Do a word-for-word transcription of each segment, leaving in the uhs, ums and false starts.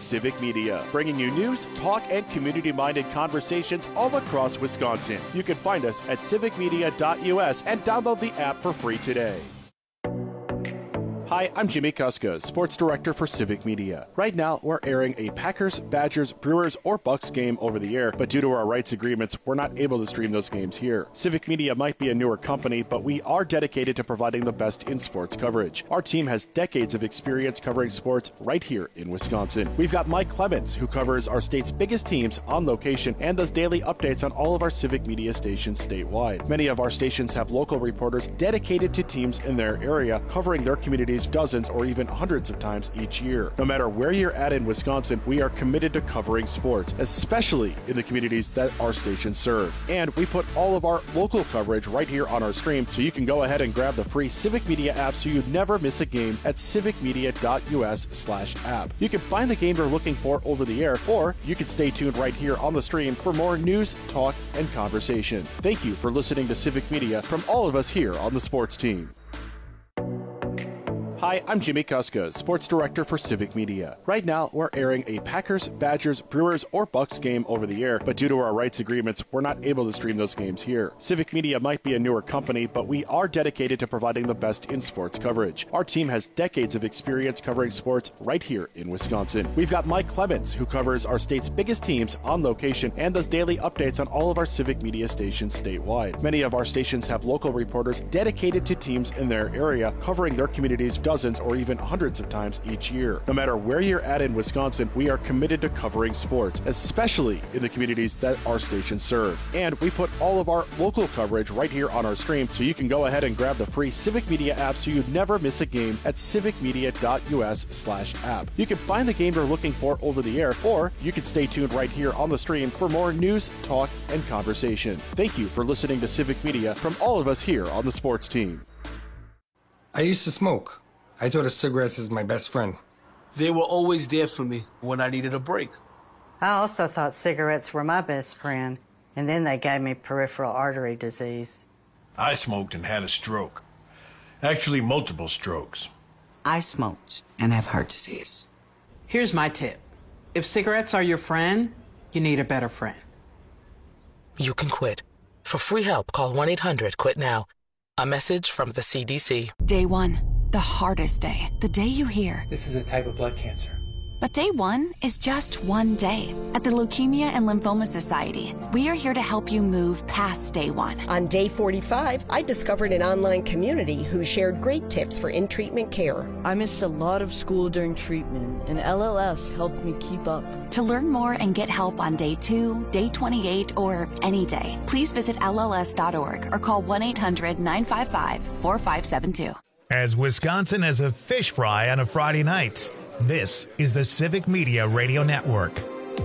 Civic Media, bringing you news, talk, and community-minded conversations all across Wisconsin. You can find us at civic media dot U S and download the app for free today. Hi, I'm Jimmy Kuska, Sports Director for Civic Media. Right now, we're airing a Packers, Badgers, Brewers, or Bucks game over the air, but due to our rights agreements, we're not able to stream those games here. Civic Media might be a newer company, but we are dedicated to providing the best in sports coverage. Our team has decades of experience covering sports right here in Wisconsin. We've got Mike Clemens, who covers our state's biggest teams on location and does daily updates on all of our Civic Media stations statewide. Many of our stations have local reporters dedicated to teams in their area, covering their communities dozens or even hundreds of times each year. No matter where you're at in Wisconsin, we are committed to covering sports, especially in the communities that our stations serve. And we put all of our local coverage right here on our stream, so you can go ahead and grab the free Civic Media app so you never miss a game at civic media dot U S slash app. You can find the game you're looking for over the air, or you can stay tuned right here on the stream for more news, talk, and conversation. Thank you for listening to Civic Media from all of us here on the sports team. Hi, I'm Jimmy Kuska, Sports Director for Civic Media. Right now, we're airing a Packers, Badgers, Brewers, or Bucks game over the air, but due to our rights agreements, we're not able to stream those games here. Civic Media might be a newer company, but we are dedicated to providing the best in sports coverage. Our team has decades of experience covering sports right here in Wisconsin. We've got Mike Clemens, who covers our state's biggest teams on location and does daily updates on all of our Civic Media stations statewide. Many of our stations have local reporters dedicated to teams in their area, covering their communities dozens or even hundreds of times each year. No matter where you're at in Wisconsin, we are committed to covering sports, especially in the communities that our stations serve. And we put all of our local coverage right here on our stream, so you can go ahead and grab the free Civic Media app so you never miss a game at civic media dot U S slash app. You can find the game you're looking for over the air, or you can stay tuned right here on the stream for more news, talk, and conversation. Thank you for listening to Civic Media from all of us here on the sports team. I used to smoke. I thought of cigarettes as my best friend. They were always there for me when I needed a break. I also thought cigarettes were my best friend, and then they gave me peripheral artery disease. I smoked and had a stroke. Actually, multiple strokes. I smoked and have heart disease. Here's my tip. If cigarettes are your friend, you need a better friend. You can quit. For free help, call one eight hundred quit now. A message from the C D C. Day one. The hardest day, the day you hear, this is a type of blood cancer. But day one is just one day. At the Leukemia and Lymphoma Society, we are here to help you move past day one. On day forty-five, I discovered an online community who shared great tips for in-treatment care. I missed a lot of school during treatment, and L L S helped me keep up. To learn more and get help on day two, day twenty-eight, or any day, please visit L L S dot org or call one eight hundred nine five five four five seven two. As Wisconsin as a fish fry on a Friday night, this is the Civic Media Radio Network.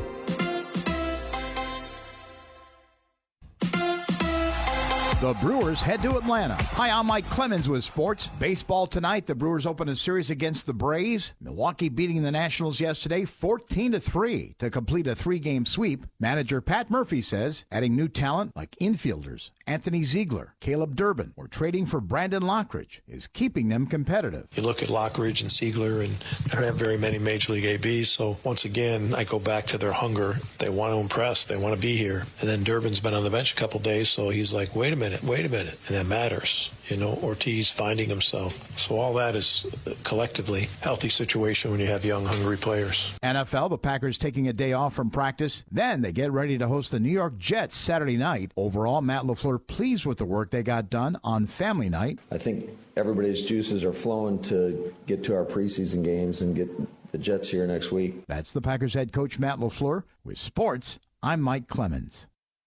The Brewers head to Atlanta. Hi, I'm Mike Clemens with sports. Baseball tonight. The Brewers open a series against the Braves. Milwaukee beating the Nationals yesterday fourteen to three to complete a three-game sweep. Manager Pat Murphy says adding new talent like infielders Anthony Ziegler, Caleb Durbin, or trading for Brandon Lockridge is keeping them competitive. You look at Lockridge and Ziegler, and they don't have very many Major League A Bs, so once again, I go back to their hunger. They want to impress. They want to be here. And then Durbin's been on the bench a couple days, so he's like, wait a minute, wait a minute. And that matters. You know, Ortiz finding himself. So all that is collectively healthy situation when you have young, hungry players. N F L, the Packers taking a day off from practice. Then they get ready to host the New York Jets Saturday night. Overall, Matt LaFleur pleased with the work they got done on family night. I think everybody's juices are flowing to get to our preseason games and get the Jets here next week. That's the Packers head coach Matt LaFleur. With sports, I'm Mike Clemens.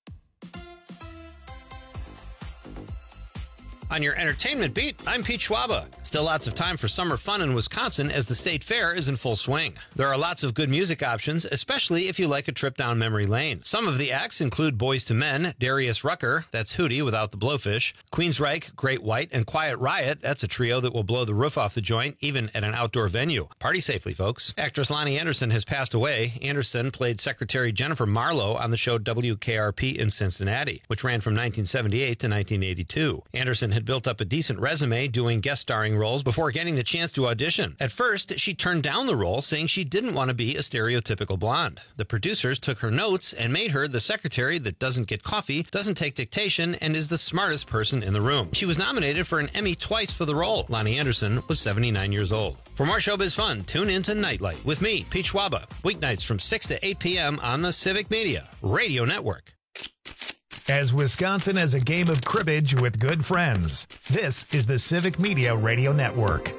On your entertainment beat, I'm Pete Schwaba. Still lots of time for summer fun in Wisconsin as the state fair is in full swing. There are lots of good music options, especially if you like a trip down memory lane. Some of the acts include Boyz two Men, Darius Rucker, that's Hootie without the blowfish, Queensryche, Great White, and Quiet Riot, that's a trio that will blow the roof off the joint, even at an outdoor venue. Party safely, folks. Actress Lonnie Anderson has passed away. Anderson played Secretary Jennifer Marlowe on the show W K R P in Cincinnati, which ran from nineteen seventy-eight to nineteen eighty-two. Anderson had had built up a decent resume doing guest starring roles before getting the chance to audition. At first, she turned down the role, saying she didn't want to be a stereotypical blonde. The producers took her notes and made her the secretary that doesn't get coffee, doesn't take dictation, and is the smartest person in the room. She was nominated for an Emmy twice for the role. Lonnie Anderson was seventy-nine years old. For more showbiz fun, tune in to Nightlight with me, Pete Schwaba, weeknights from six to eight p.m. on the Civic Media Radio Network. As Wisconsin as a game of cribbage with good friends. This is the Civic Media Radio Network.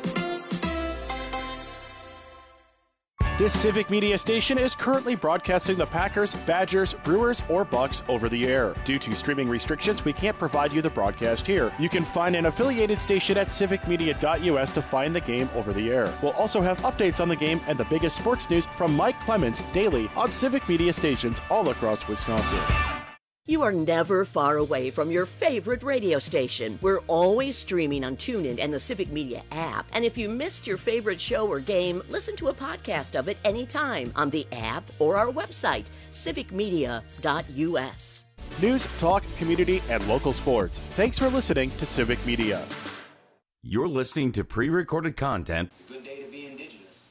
This Civic Media station is currently broadcasting the Packers, Badgers, Brewers, or Bucks over the air. Due to streaming restrictions, we can't provide you the broadcast here. You can find an affiliated station at civic media dot u s to find the game over the air. We'll also have updates on the game and the biggest sports news from Mike Clemens daily on Civic Media stations all across Wisconsin. You are never far away from your favorite radio station. We're always streaming on TuneIn and the Civic Media app. And if you missed your favorite show or game, listen to a podcast of it anytime on the app or our website, civic media dot u s. News, talk, community, and local sports. Thanks for listening to Civic Media. You're listening to pre-recorded content. It's a good day to be Indigenous.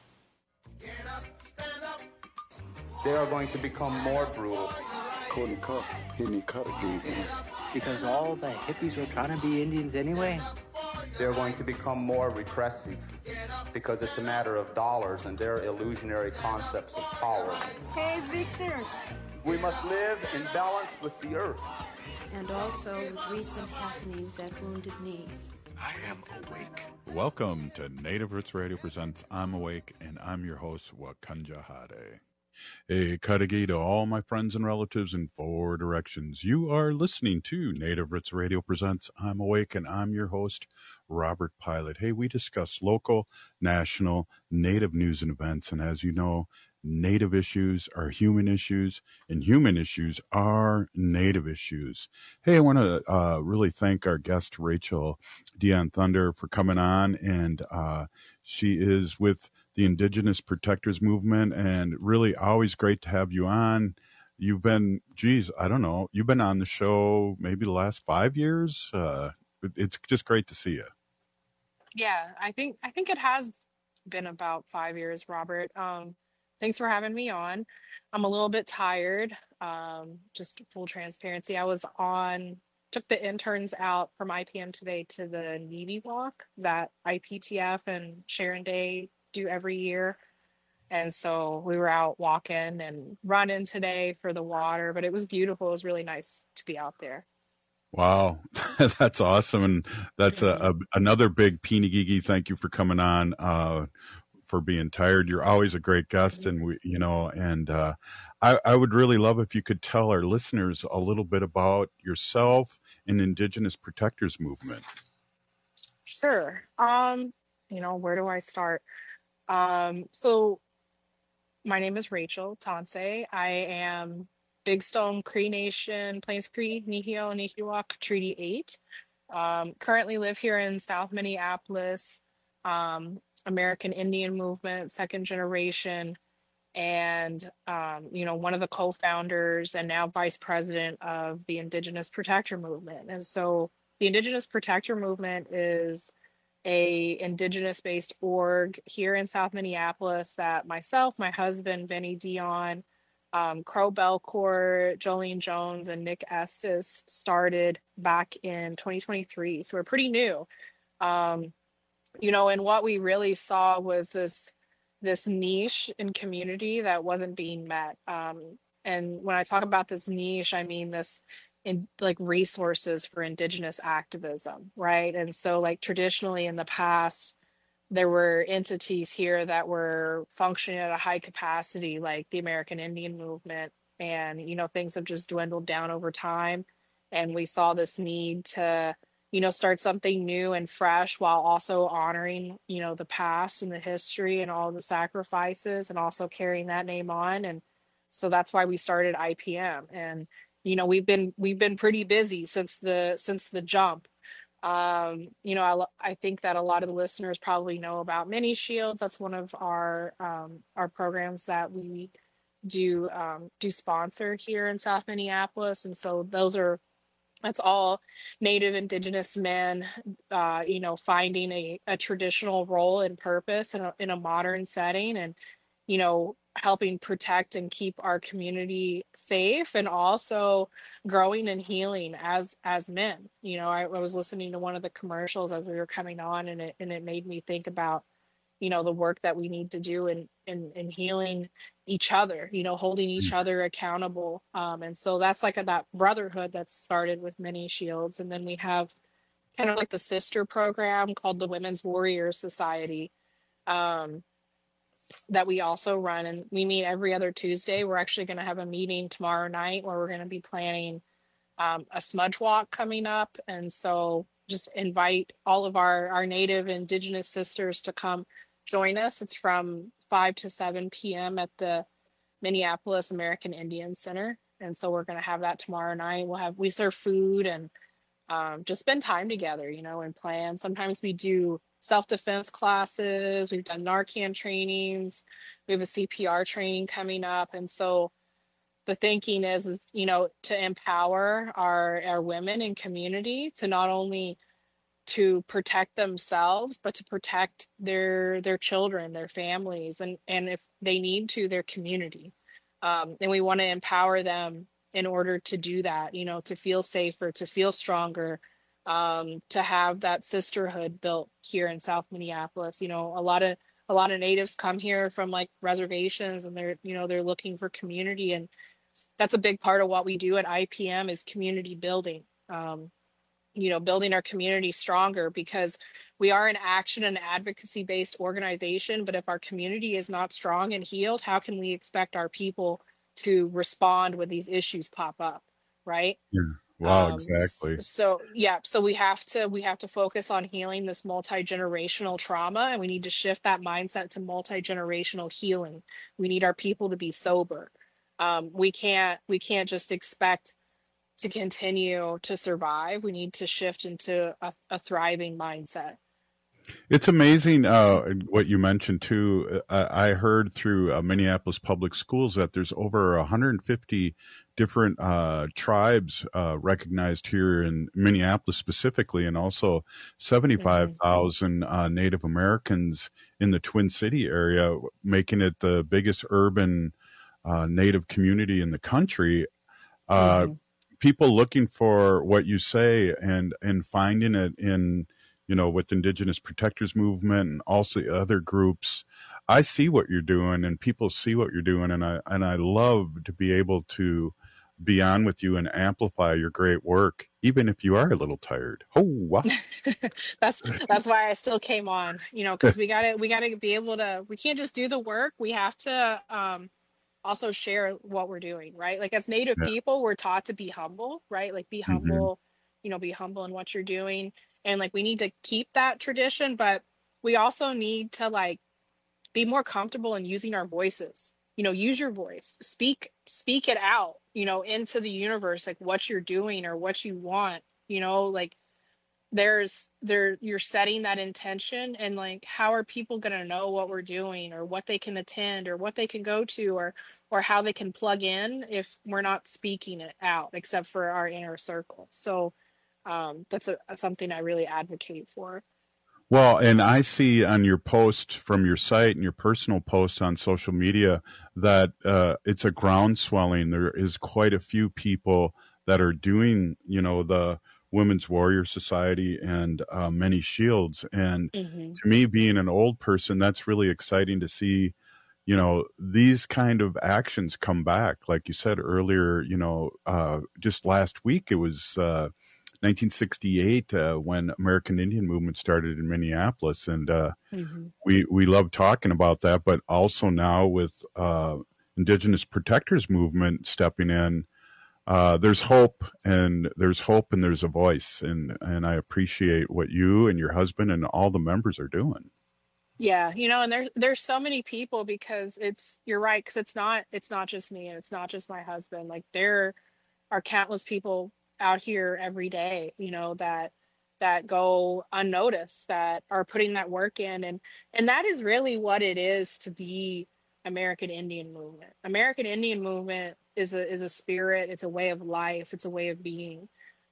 They are going to become more brutal. Couldn't cut, hitting cut again. Because all the hippies were trying to be Indians anyway. They're going to become more repressive because it's a matter of dollars and their illusionary concepts of power. Hey, Victor. We must live in balance with the earth. And also with recent happenings at Wounded Knee. I am awake. Welcome to Native Roots Radio Presents I'm Awake, and I'm your host, Wakanja Hade. Hey, Kadagi to all my friends and relatives in four directions. You are listening to Native Roots Radio Presents I'm Awake, and I'm your host, Robert Pilot. Hey, we discuss local, national, Native news and events, and as you know, Native issues are human issues, and human issues are Native issues. Hey, I want to uh, really thank our guest, Rachel Dion Thunder, for coming on, and uh, she is with the Indigenous Protectors Movement, and really always great to have you on. You've been, geez, I don't know, you've been on the show maybe the last five years. Uh, it's just great to see you. Yeah, I think I think it has been about five years, Robert. Um, thanks for having me on. I'm a little bit tired. Um, just full transparency. I was on, took the interns out from I P M today to the Navy Walk that I P T F and Sharon Day do every year. And so we were out walking and running today for the water, but it was beautiful. It was really nice to be out there. Wow, that's awesome. And that's a, a, another big Pinigigi. Thank you for coming on, uh, for being tired. You're always a great guest. And we, you know, and uh, I, I would really love if you could tell our listeners a little bit about yourself and Indigenous Protectors Movement. Sure. Um, you know, where do I start? Um, so my name is Rachel Tansay. I am Big Stone Cree Nation, Plains Cree, Nihio, Nihiwak, Treaty eight. Um, currently live here in South Minneapolis, um, American Indian Movement, second generation, and, um, you know, one of the co-founders and now vice president of the Indigenous Protector Movement. And so the Indigenous Protector Movement is a Indigenous-based org here in South Minneapolis that myself, my husband, Vinny Dion, um, Crow Belcourt, Jolene Jones, and Nick Estes started back in twenty twenty-three. So we're pretty new. Um, you know, and what we really saw was this, this niche in community that wasn't being met. Um, and when I talk about this niche, I mean this in like resources for Indigenous activism, right? And so like traditionally in the past, there were entities here that were functioning at a high capacity, like the American Indian Movement. And, you know, things have just dwindled down over time. And we saw this need to, you know, start something new and fresh while also honoring, you know, the past and the history and all the sacrifices and also carrying that name on. And so that's why we started I P M. And you know, we've been we've been pretty busy since the since the jump. Um, you know, I, I think that a lot of the listeners probably know about Mini Shields. That's one of our um, our programs that we do um, do sponsor here in South Minneapolis, and so those are That's all Native Indigenous men, uh, you know, finding a, a traditional role and purpose in a, in a modern setting, and, you know, helping protect and keep our community safe, and also growing and healing as as men. You know, I, I was listening to one of the commercials as we were coming on, and it and it made me think about, you know, the work that we need to do in in, in healing each other, you know, holding each other accountable. Um, and so that's like a, that brotherhood that's started with Many Shields. And then we have kind of like the sister program called the Women's Warriors Society, um, that we also run. And we meet every other Tuesday. We're actually going to have a meeting tomorrow night where we're going to be planning um, a smudge walk coming up. And so just invite all of our, our Native Indigenous sisters to come join us. It's from five to seven p.m. at the Minneapolis American Indian Center. And so we're going to have that tomorrow night. We'll have, we serve food and um, just spend time together, you know, and plan. Sometimes we do self-defense classes. We've done Narcan trainings. We have a C P R training coming up. And so the thinking is, is, you know, to empower our, our women and community to not only to protect themselves, but to protect their their children, their families, and and if they need to, their community. Um, and we want to empower them in order to do that, you know, to feel safer, to feel stronger, um, to have that sisterhood built here in South Minneapolis. You know, a lot of a lot of natives come here from like reservations, and they're, you know, they're looking for community, and that's a big part of what we do at I P M is community building. Um, you know, building our community stronger, because we are an action and advocacy based organization. But if our community is not strong and healed, how can we expect our people to respond when these issues pop up? Right. Yeah. Wow, Um, exactly. so yeah, so we have to we have to focus on healing this multi-generational trauma, and we need to shift that mindset to multi-generational healing. We need our people to be sober. Um, we can't we can't just expect to continue to survive. We need to shift into a, a thriving mindset. It's amazing uh, what you mentioned too. I, I heard through uh, Minneapolis Public Schools that there's over one hundred fifty different uh, tribes uh, recognized here in Minneapolis specifically, and also seventy-five thousand mm-hmm. uh, Native Americans in the Twin City area, making it the biggest urban uh, Native community in the country. Uh, mm-hmm. People looking for what you say and and finding it in, you know, with Indigenous Protectors Movement and also other groups. I see what you're doing, and people see what you're doing, and I and I love to be able to be on with you and amplify your great work, even if you are a little tired. Oh, wow. that's that's why I still came on, you know, because we gotta we gotta be able to. We can't just do the work. We have to um, also share what we're doing, right? Like as Native yeah. people, we're taught to be humble, right? Like be humble, mm-hmm. you know, be humble in what you're doing. And like, we need to keep that tradition, but we also need to like be more comfortable in using our voices, you know, use your voice, speak, speak it out, you know, into the universe, like what you're doing or what you want, you know, like there's there, you're setting that intention, and like, how are people going to know what we're doing or what they can attend or what they can go to, or, or how they can plug in if we're not speaking it out, except for our inner circle. So, Um, that's a, something I really advocate for. Well, and I see on your post from your site and your personal posts on social media that uh, it's a groundswelling. There is quite a few people that are doing, you know, the Women's Warrior Society and uh, Many Shields. And mm-hmm. to me, being an old person, that's really exciting to see, you know, these kind of actions come back. Like you said earlier, you know, uh, just last week, it was uh, nineteen sixty-eight uh, when American Indian Movement started in Minneapolis. And uh, mm-hmm. we, we love talking about that, but also now with uh, Indigenous Protectors Movement stepping in, uh, there's hope and there's hope and there's a voice. And, and I appreciate what you and your husband and all the members are doing. Yeah, you know, and there's there's so many people, because it's, you're right, because it's not it's not just me and it's not just my husband. Like there are countless people out here every day, you know, that that go unnoticed, that are putting that work in, and and that is really what it is to be American Indian Movement. American Indian Movement is a is a spirit, it's a way of life, it's a way of being.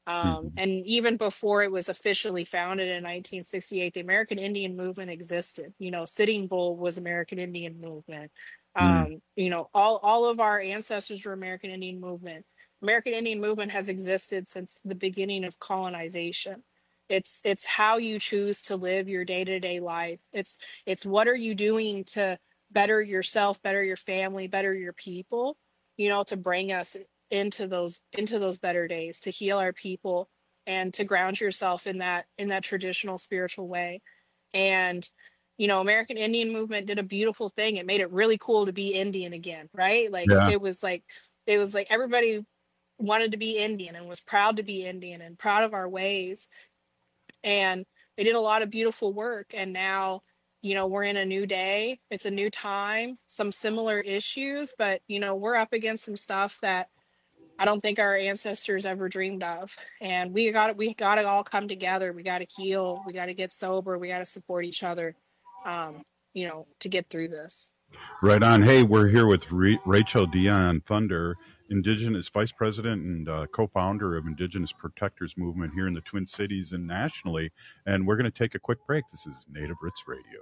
Um, and even before it was officially founded in nineteen sixty-eight, the American Indian movement existed. You know, Sitting Bull was American Indian movement. Um, you know, all, all of our ancestors were American Indian movement. American Indian movement has existed since the beginning of colonization. It's it's how you choose to live your day-to-day life. It's it's what are you doing to better yourself, better your family, better your people, you know, to bring us into those into those better days, to heal our people and to ground yourself in that in that traditional spiritual way. And you know, American Indian movement did a beautiful thing. It made it really cool to be Indian again, right? Like Yeah. it was like it was like everybody wanted to be Indian and was proud to be Indian and proud of our ways. And they did a lot of beautiful work. And now, you know, we're in a new day. It's a new time, some similar issues, but you know, we're up against some stuff that I don't think our ancestors ever dreamed of. And we got we got to all come together. We got to heal. We got to get sober. We got to support each other, um, you know, to get through this. Right on. Hey, we're here with Re- Rachel Dion Thunder, Indigenous Vice President and uh, co-founder of Indigenous Protectors Movement here in the Twin Cities and nationally. And we're going to take a quick break. This is Native Roots Radio.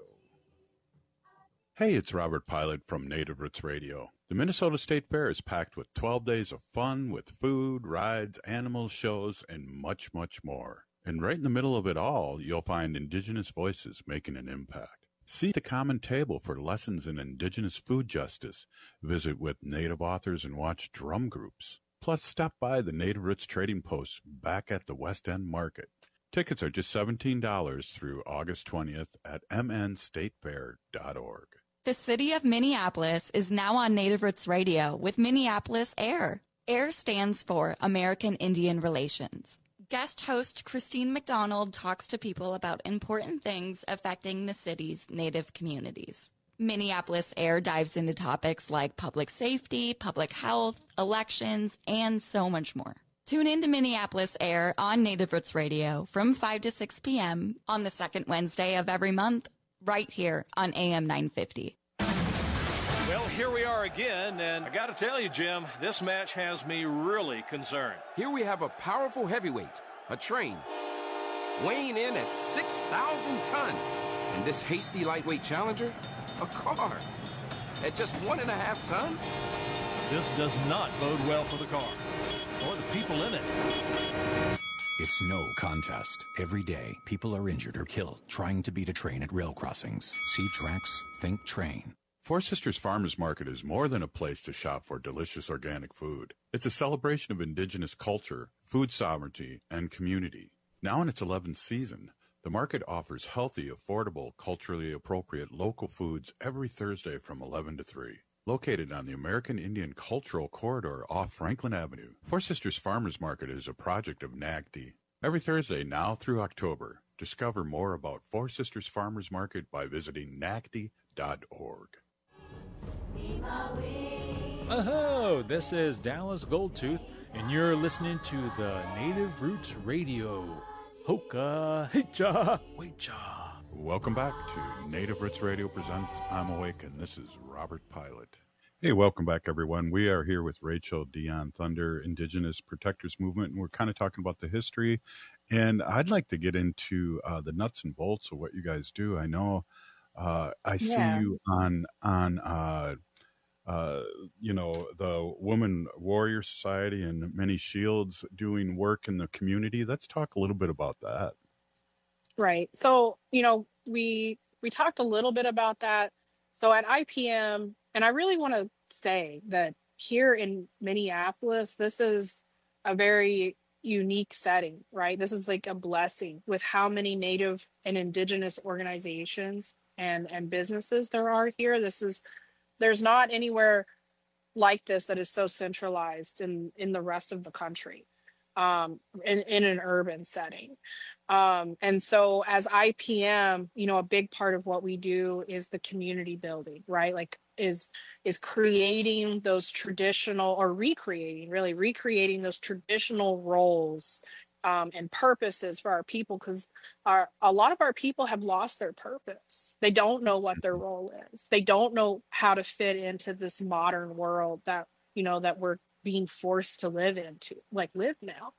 Hey, it's Robert Pilot from Native Roots Radio. The Minnesota State Fair is packed with twelve days of fun with food, rides, animals, shows, and much, much more. And right in the middle of it all, you'll find Indigenous voices making an impact. Seat the common table for lessons in Indigenous food justice. Visit with Native authors and watch drum groups. Plus, stop by the Native Roots Trading Post back at the West End Market. Tickets are just seventeen dollars through August twentieth at m n state fair dot org. The city of Minneapolis is now on Native Roots Radio with Minneapolis AIR. AIR stands for American Indian Relations. Guest host Christine McDonald talks to people about important things affecting the city's Native communities. Minneapolis AIR dives into topics like public safety, public health, elections, and so much more. Tune in to Minneapolis AIR on Native Roots Radio from five to six p.m. on the second Wednesday of every month, right here on A M nine fifty. Well, here we are again, and I got to tell you, Jim, this match has me really concerned. Here we have a powerful heavyweight, a train, weighing in at six thousand tons. And this hasty lightweight challenger, a car, at just one and a half tons? This does not bode well for the car, or the people in it. It's no contest. Every day, people are injured or killed trying to beat a train at rail crossings. See tracks, think train. Four Sisters Farmers Market is more than a place to shop for delicious organic food. It's a celebration of Indigenous culture, food sovereignty, and community. Now in its eleventh season, the market offers healthy, affordable, culturally appropriate local foods every Thursday from eleven to three. Located on the American Indian Cultural Corridor off Franklin Avenue, Four Sisters Farmers Market is a project of N A C D. Every Thursday now through October, discover more about Four Sisters Farmers Market by visiting N A C D dot org. Oh, this is Dallas Goldtooth, and you're listening to the Native Roots Radio. Hoka, hicha, wecha. Welcome back to Native Roots Radio presents I'm Awake, and this is Robert Pilot. Hey, welcome back, everyone. We are here with Rachel Dion Thunder, Indigenous Protectors Movement, and we're kind of talking about the history. And I'd like to get into uh, the nuts and bolts of what you guys do. I know uh, I see Yeah. you on on uh, uh, you know, the Woman Warrior Society and Many Shields doing work in the community. Let's talk a little bit about that. Right. So, you know, we we talked a little bit about that. So at I P M, and I really want to say that here in Minneapolis, this is a very unique setting, right? This is like a blessing with how many Native and Indigenous organizations and and businesses there are here. This is there's not anywhere like this that is so centralized in in the rest of the country, um, in in an urban setting. Um, and so as I P M, you know, a big part of what we do is the community building, right? Like is, is creating those traditional or recreating, really recreating those traditional roles, um, and purposes for our people. Cause our, a lot of our people have lost their purpose. They don't know what their role is. They don't know how to fit into this modern world that, you know, that we're being forced to live into, like live now.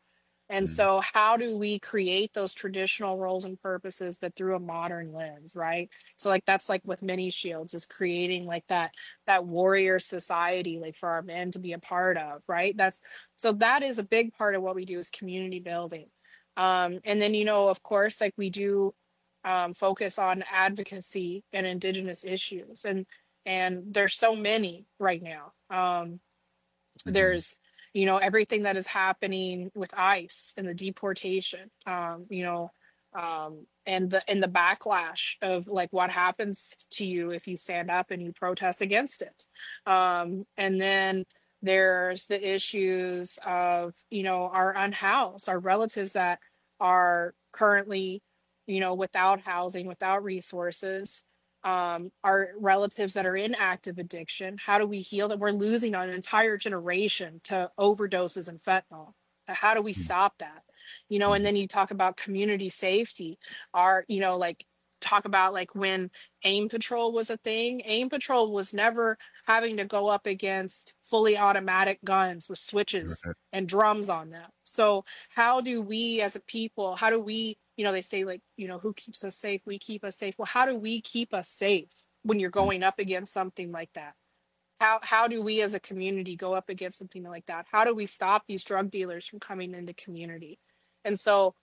And Mm. so how do we create those traditional roles and purposes, but through a modern lens, right? So like that's like with Mini Shields is creating like that that warrior society like for our men to be a part of, right? That's so that is a big part of what we do is community building. Um, and then, you know, of course, like we do um, focus on advocacy and indigenous issues. And and there's so many right now. Um, Mhm. there's, you know, everything that is happening with ICE and the deportation, um, you know, um, and the and the backlash of like what happens to you if you stand up and you protest against it. Um, and then there's the issues of, you know, our unhoused, our relatives that are currently, you know, without housing, without resources, um, our relatives that are in active addiction. How do we heal them? We're losing an entire generation to overdoses and fentanyl. How do we stop that? You know, and then you talk about community safety. Our, you know, like talk about like when AIM Patrol was a thing. AIM Patrol was never having to go up against fully automatic guns with switches Right. and drums on them. So how do we as a people, how do we, you know, they say like, you know, who keeps us safe? We keep us safe. Well, how do we keep us safe when you're going up against something like that? How how do we as a community go up against something like that? How do we stop these drug dealers from coming into community? And so,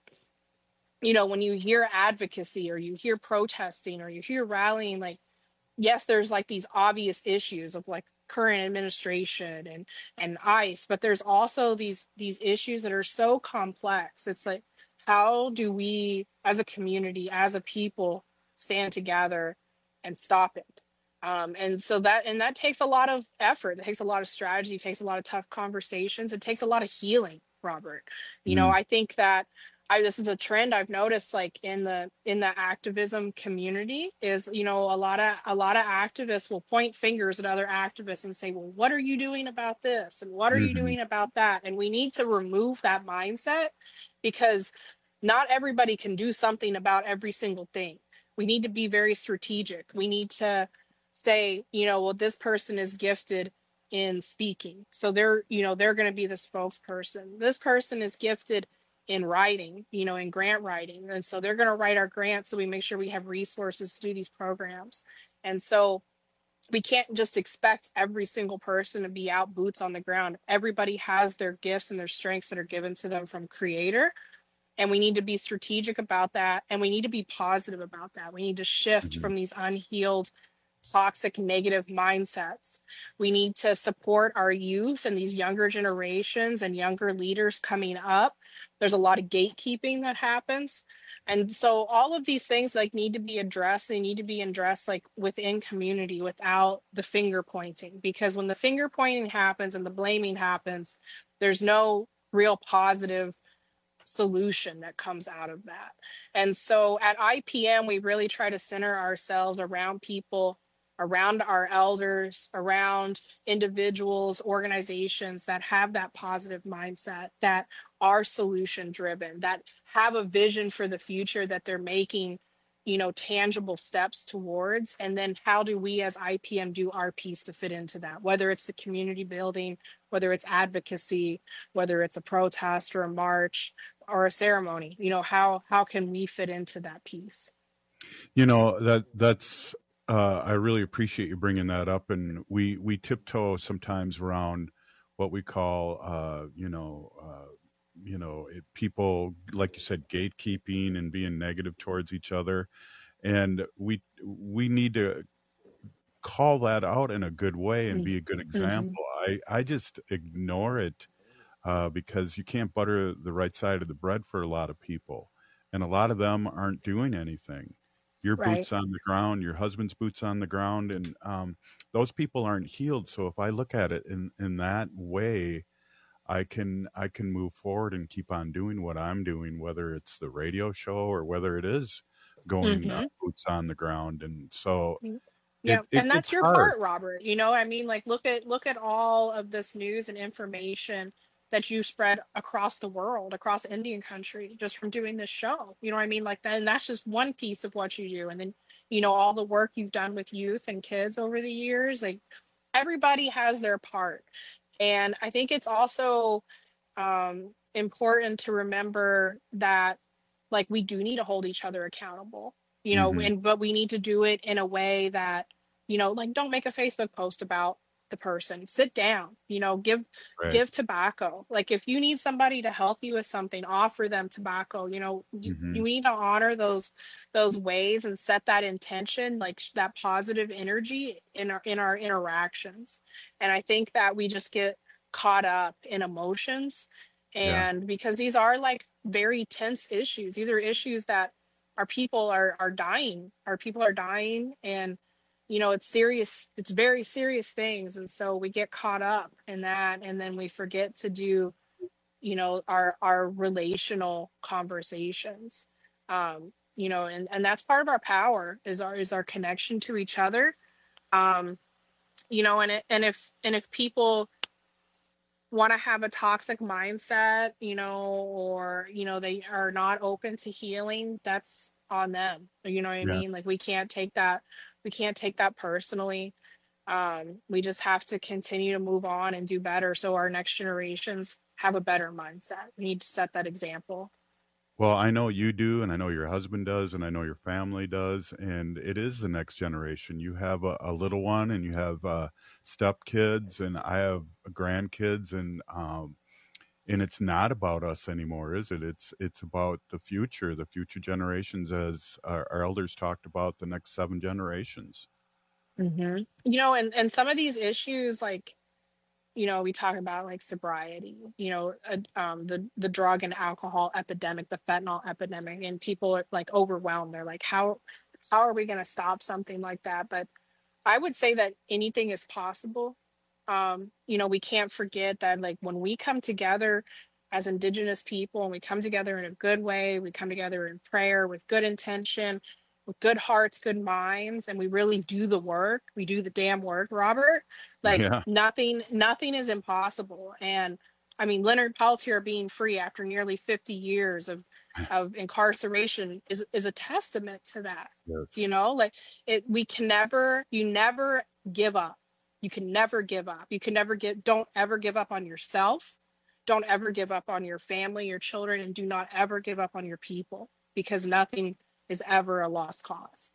you know, when you hear advocacy or you hear protesting or you hear rallying, like, yes, there's like these obvious issues of like current administration and and ICE, but there's also these these issues that are so complex. It's like, how do we as a community, as a people, stand together and stop it? Um, and so that and that takes a lot of effort. It takes a lot of strategy, it takes a lot of tough conversations, it takes a lot of healing, Robert. You know, Mm. I think that I this is a trend I've noticed like in the in the activism community is, you know, a lot of a lot of activists will point fingers at other activists and say, well, what are you doing about this? And what are you Mhm. doing about that? And we need to remove that mindset because not everybody can do something about every single thing. We need to be very strategic. We need to say, you know, well, this person is gifted in speaking. So they're, you know, they're going to be the spokesperson. This person is gifted in writing, you know, in grant writing. And so they're going to write our grants so we make sure we have resources to do these programs. And so we can't just expect every single person to be out boots on the ground. Everybody has their gifts and their strengths that are given to them from Creator. And we need to be strategic about that. And we need to be positive about that. We need to shift Mhm. from these unhealed, toxic, negative mindsets. We need to support our youth and these younger generations and younger leaders coming up. There's a lot of gatekeeping that happens. And so all of these things like need to be addressed. They need to be addressed like within community without the finger pointing, because when the finger pointing happens and the blaming happens, there's no real positive solution that comes out of that. And so at I P M, we really try to center ourselves around people, around our elders, around individuals, organizations that have that positive mindset, that are solution driven, that have a vision for the future that they're making, you know, tangible steps towards. And then how do we as I P M do our piece to fit into that, whether it's the community building, whether it's advocacy, whether it's a protest or a march or a ceremony, you know, how how can we fit into that piece? You know, that that's uh, I really appreciate you bringing that up, and we we tiptoe sometimes around what we call, uh, you know, uh, you know, it, people like you said, gatekeeping and being negative towards each other, and we we need to call that out in a good way and be a good example. Mm-hmm. I I just ignore it uh, because you can't butter the right side of the bread for a lot of people, and a lot of them aren't doing anything. Your Right. boots on the ground, your husband's boots on the ground, and um, those people aren't healed. So if I look at it in, in that way, I can I can move forward and keep on doing what I'm doing, whether it's the radio show or whether it is going uh, Mm-hmm. boots on the ground. And so Yeah, it, it and that's it's your hard. part, Robert. You know, I mean, like look at look at all of this news and information that you spread across the world, across Indian country, just from doing this show. You know what I mean? Like that, and that's just one piece of what you do. And then, you know, all the work you've done with youth and kids over the years, like everybody has their part. And I think it's also um, important to remember that, like, we do need to hold each other accountable, you know, Mhm. and but we need to do it in a way that, you know, like, don't make a Facebook post about the person. Sit down, you know, give Right. give tobacco. Like, if you need somebody to help you with something, offer them tobacco. You know, j- Mhm. you need to honor those those ways and set that intention, like sh- that positive energy in our in our interactions. And I think that we just get caught up in emotions, Yeah. and because these are like very tense issues. These are issues that our people are are dying. Our people are dying, and you know, it's serious, it's very serious things. And so we get caught up in that, and then we forget to do, you know, our our relational conversations. Um, you know, and and that's part of our power, is our is our connection to each other. Um, you know, and it, and if and if people want to have a toxic mindset, you know, or, you know, they are not open to healing, that's on them. You know what I Yeah. mean? Like, we can't take that, we can't take that personally. Um, we just have to continue to move on and do better so our next generations have a better mindset. We need to set that example. Well, I know you do, and I know your husband does, and I know your family does, and it is the next generation. You have a, a little one, and you have uh, stepkids, and I have grandkids, and um, and it's not about us anymore, is it? It's it's about the future, the future generations, as our, our elders talked about, the next seven generations. hmm You know, and and some of these issues, like, you know, we talk about like sobriety, you know, uh, um, the the drug and alcohol epidemic, the fentanyl epidemic, and people are like overwhelmed. They're like, how how are we going to stop something like that? But I would say that anything is possible. Um, you know, we can't forget that, like, when we come together as Indigenous people, and we come together in a good way, we come together in prayer with good intention, with good hearts, good minds, and we really do the work. We do the damn work, Robert. Like, Yeah. nothing, nothing is impossible. And I mean, Leonard Peltier being free after nearly fifty years of of incarceration is is a testament to that. Yes. You know, like, it, we can never, you never give up. You can never give up. You can never get, don't ever give up on yourself. Don't ever give up on your family, your children, and do not ever give up on your people, because nothing is ever a lost cause.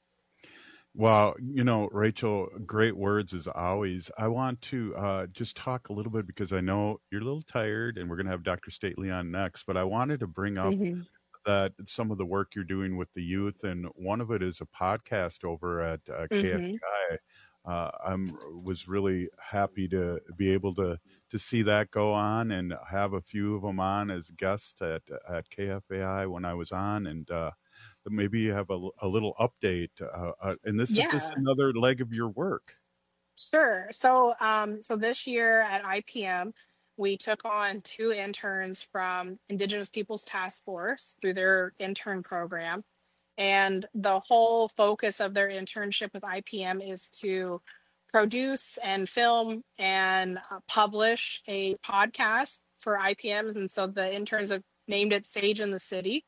Well, you know, Rachel, great words as always. I want to uh, just talk a little bit, because I know you're a little tired, and we're going to have Doctor Stately on next, but I wanted to bring up Mhm. that some of the work you're doing with the youth, and one of it is a podcast over at uh, K F Mhm. B I. Uh, I'm was really happy to be able to to see that go on, and have a few of them on as guests at at K F A I when I was on, and uh, maybe you have a, a little update. Uh, uh, and this is just Yeah. another leg of your work. Sure. So, um, so this year at I P M, we took on two interns from Indigenous Peoples Task Force through their intern program. And the whole focus of their internship with I P M is to produce and film and uh, publish a podcast for I P Ms. And so the interns have named it Sage in the City.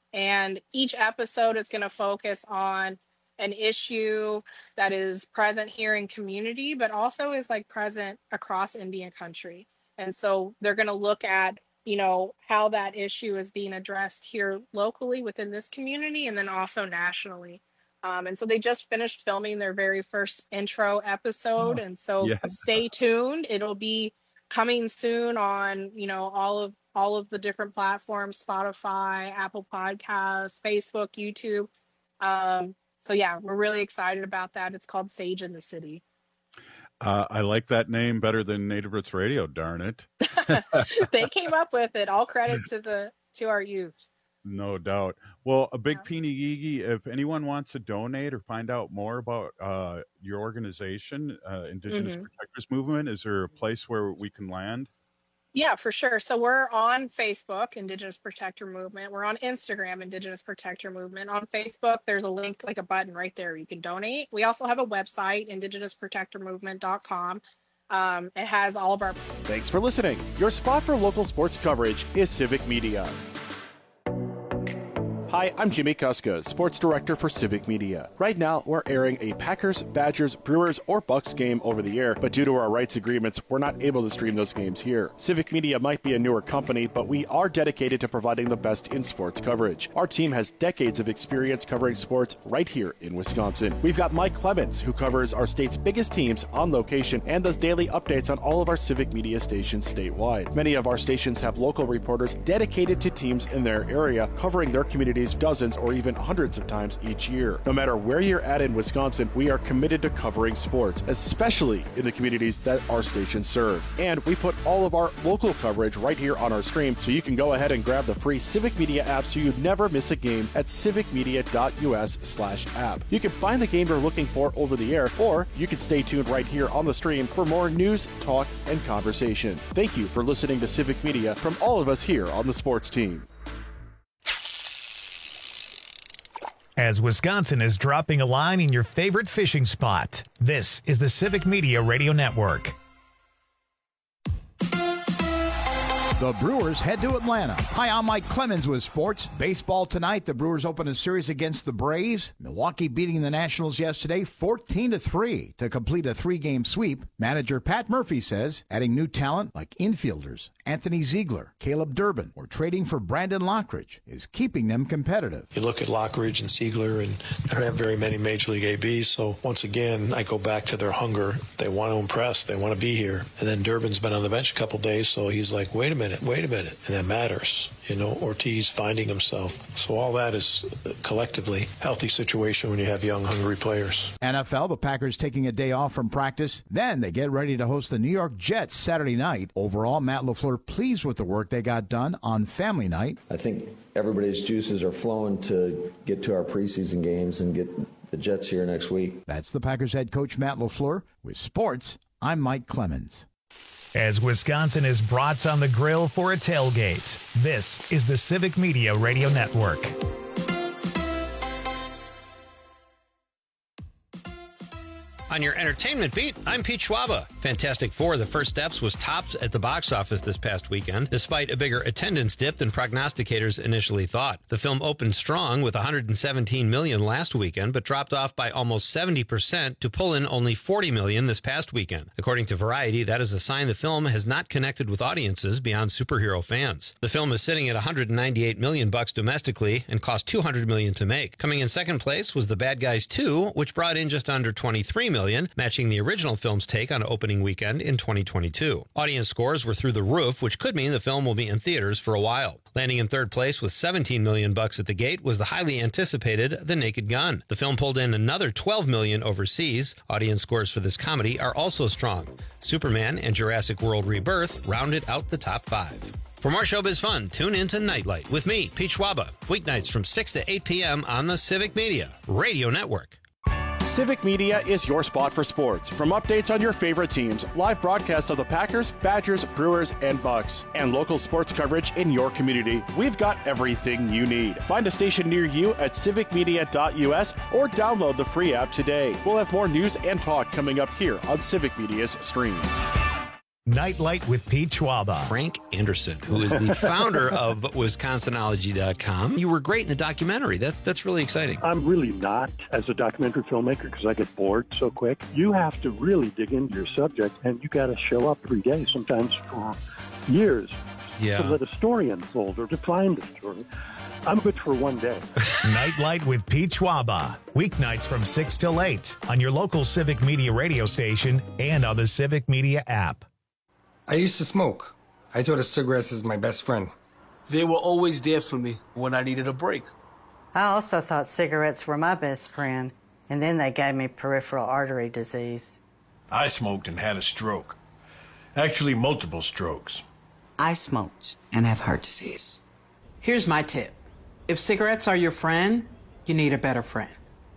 And each episode is going to focus on an issue that is present here in community, but also is like present across Indian country. And so they're going to look at, you know, how that issue is being addressed here locally within this community, and then also nationally. Um, and so they just finished filming their very first intro episode. And so Yes. stay tuned. It'll be coming soon on, you know, all of all of the different platforms, Spotify, Apple Podcasts, Facebook, YouTube. Um, so yeah, we're really excited about that. It's called Sage in the City. Uh, I like that name better than Native Roots Radio, darn it. They came up with it. All credit to the to our youth. No doubt. Well, a big Pinigigi, if anyone wants to donate or find out more about uh, your organization, uh, Indigenous Mhm. Protectors Movement, is there a place where we can land? Yeah, for sure. So we're on Facebook, Indigenous Protector Movement. We're on Instagram, Indigenous Protector Movement. On Facebook, there's a link, like a button right there. You can donate. We also have a website, indigenous protector movement dot com. Um, it has all of our... Thanks for listening. Your spot for local sports coverage is Civic Media. Hi, I'm Jimmy Kuska, Sports Director for Civic Media. Right now, we're airing a Packers, Badgers, Brewers, or Bucks game over the air, but due to our rights agreements, we're not able to stream those games here. Civic Media might be a newer company, but we are dedicated to providing the best in sports coverage. Our team has decades of experience covering sports right here in Wisconsin. We've got Mike Clemens, who covers our state's biggest teams on location and does daily updates on all of our Civic Media stations statewide. Many of our stations have local reporters dedicated to teams in their area, covering their communities dozens or even hundreds of times each year. No matter where you're at in Wisconsin, we are committed to covering sports, especially in the communities that our stations serve. And we put all of our local coverage right here on our stream, so you can go ahead and grab the free Civic Media app so you never miss a game at civicmedia.us slash app. You can find the game you're looking for over the air, or you can stay tuned right here on the stream for more news, talk, and conversation. Thank you for listening to Civic Media from all of us here on the sports team. As Wisconsin is dropping a line in your favorite fishing spot, this is the Civic Media Radio Network. The Brewers head to Atlanta. Hi, I'm Mike Clemens with sports. Baseball tonight. The Brewers open a series against the Braves. Milwaukee beating the Nationals yesterday fourteen to three to complete a three-game sweep. Manager Pat Murphy says adding new talent like infielders Anthony Ziegler, Caleb Durbin, or trading for Brandon Lockridge is keeping them competitive. You look at Lockridge and Ziegler, and they don't have very many Major League A Bs, so once again, I go back to their hunger. They want to impress. They want to be here. And then Durbin's been on the bench a couple days, so he's like, wait a minute, wait a minute. And that matters. You know, Ortiz finding himself. So all that is collectively healthy situation when you have young, hungry players. N F L, the Packers taking a day off from practice. Then they get ready to host the New York Jets Saturday night. Overall, Matt LaFleur pleased with the work they got done on family night. I think everybody's juices are flowing to get to our preseason games and get the Jets here next week. That's the Packers head coach Matt LaFleur. With sports, I'm Mike Clemens. As Wisconsin is brats on the grill for a tailgate, this is the Civic Media Radio Network. On your entertainment beat, I'm Pete Schwaba. Fantastic Four: The First Steps was tops at the box office this past weekend, despite a bigger attendance dip than prognosticators initially thought. The film opened strong with one hundred seventeen million dollars last weekend, but dropped off by almost seventy percent to pull in only forty million dollars this past weekend. According to Variety, that is a sign the film has not connected with audiences beyond superhero fans. The film is sitting at one hundred ninety-eight million dollars bucks domestically and cost two hundred million dollars to make. Coming in second place was The Bad Guys two, which brought in just under twenty-three million dollars, matching the original film's take on opening weekend in twenty twenty-two. Audience scores were through the roof, which could mean the film will be in theaters for a while. Landing in third place with seventeen million dollars bucks at the gate was the highly anticipated The Naked Gun. The film pulled in another twelve million dollars overseas. Audience scores for this comedy are also strong. Superman and Jurassic World Rebirth rounded out the top five. For more showbiz fun, tune in to Nightlight with me, Pete Schwaba, weeknights from six to eight p.m. on the Civic Media Radio Network. Civic Media is your spot for sports. From updates on your favorite teams, live broadcasts of the Packers, Badgers, Brewers, and Bucks, and local sports coverage in your community, we've got everything you need. Find a station near you at civic media dot u s or download the free app today. We'll have more news and talk coming up here on Civic Media's stream. Nightlight with Pete Schwaba. Frank Anderson, who is the founder of Wisconsinology dot com. You were great in the documentary. That's, that's really exciting. I'm really not as a documentary filmmaker because I get bored so quick. You have to really dig into your subject, and you got to show up every day, sometimes for years, yeah. to let a story unfold or to find a story. I'm good for one day. Nightlight with Pete Schwaba. Weeknights from six till eight on your local Civic Media radio station and on the Civic Media app. I used to smoke. I thought of cigarettes as my best friend. They were always there for me when I needed a break. I also thought cigarettes were my best friend, and then they gave me peripheral artery disease. I smoked and had a stroke. Actually, multiple strokes. I smoked and have heart disease. Here's my tip. If cigarettes are your friend, you need a better friend.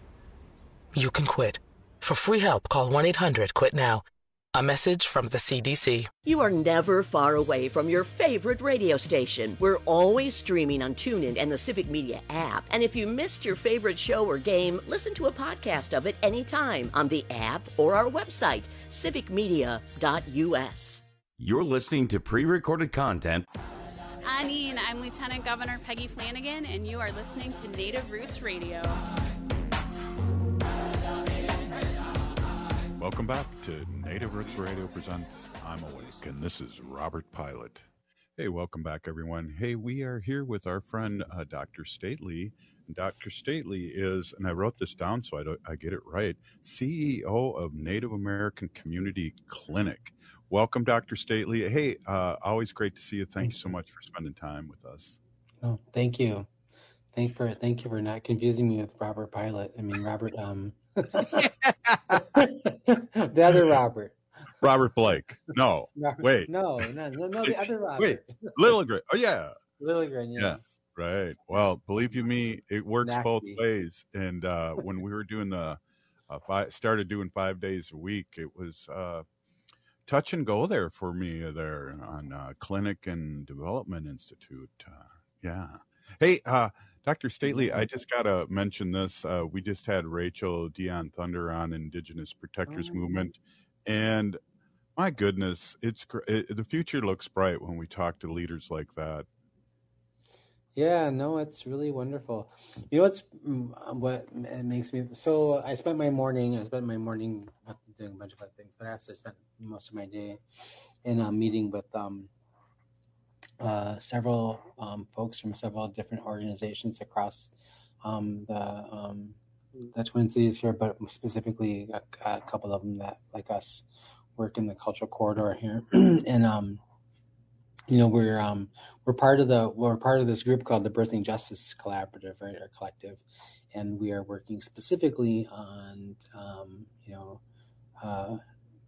You can quit. For free help, call one eight hundred quit now. A message from the C D C. You are never far away from your favorite radio station. We're always streaming on TuneIn and the Civic Media app. And if you missed your favorite show or game, listen to a podcast of it anytime on the app or our website, civic media dot u s. You're listening to pre-recorded content. Anine, I'm Lieutenant Governor Peggy Flanagan, and you are listening to Native Roots Radio. Welcome back to Native Roots Radio presents I'm Awake, and this is Robert Pilot. Hey, welcome back, everyone. Hey, we are here with our friend, uh, Doctor Stately. And Doctor Stately is, and I wrote this down so I, don't, I get it right, C E O of Native American Community Clinic. Welcome, Doctor Stately. Hey, uh, always great to see you. Thank, thank you so much for spending time with us. Oh, thank you. Thank for thank you for not confusing me with Robert Pilot. I mean, Robert, um, the other Robert. Robert Blake. No, Robert, wait. No, no, no, no, the other Robert. Wait, Lilligren. Oh, yeah. Lilligren, yeah. Yeah, right. Well, believe you me, it works Nasty. both ways. And uh, when we were doing the, uh, five, started doing five days a week, it was uh, touch and go there for me there on uh, Clinic and Development Institute. Uh, yeah. Hey, uh, Doctor Stately, I just got to mention this. Uh, we just had Rachel Dion Thunder on Indigenous Protectors oh. Movement. And my goodness, it's it, the future looks bright when we talk to leaders like that. Yeah, no, it's really wonderful. You know what's what makes me so I spent my morning. I spent my morning doing a bunch of other things, but I also spent most of my day in a meeting with um, uh, several um, folks from several different organizations across um, the um, the Twin Cities here, but specifically a, a couple of them that, like us, work in the cultural corridor here, and um, you know, we're um, we're part of the we're part of this group called the Birthing Justice Collaborative, right, or collective, and we are working specifically on um, you know, uh,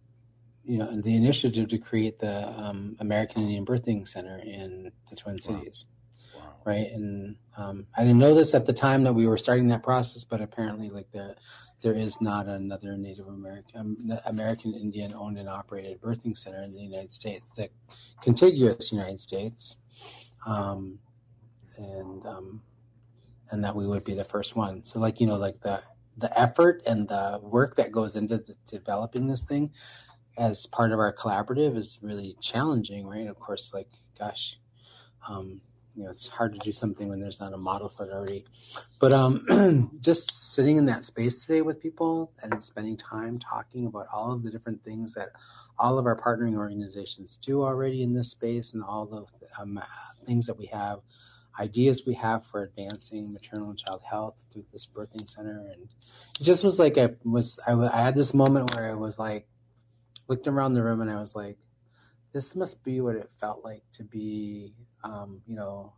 you know, the initiative to create the um, American Indian Birthing Center in the Twin Cities. Wow. Wow. Right, and um, I didn't know this at the time that we were starting that process, but apparently, like the there is not another Native American, um, American Indian owned and operated birthing center in the United States, the contiguous United States, um, and um, and that we would be the first one. So, like, you know, like the the effort and the work that goes into the, developing this thing as part of our collaborative is really challenging, right? Of course, like, gosh, um, you know, it's hard to do something when there's not a model for it already. But um, just sitting in that space today with people and spending time talking about all of the different things that all of our partnering organizations do already in this space, and all the um, things that we have, ideas we have for advancing maternal and child health through this birthing center. And it just was like I was, I, I had this moment where I was like, looked around the room and I was like, this must be what it felt like to be, um, you know,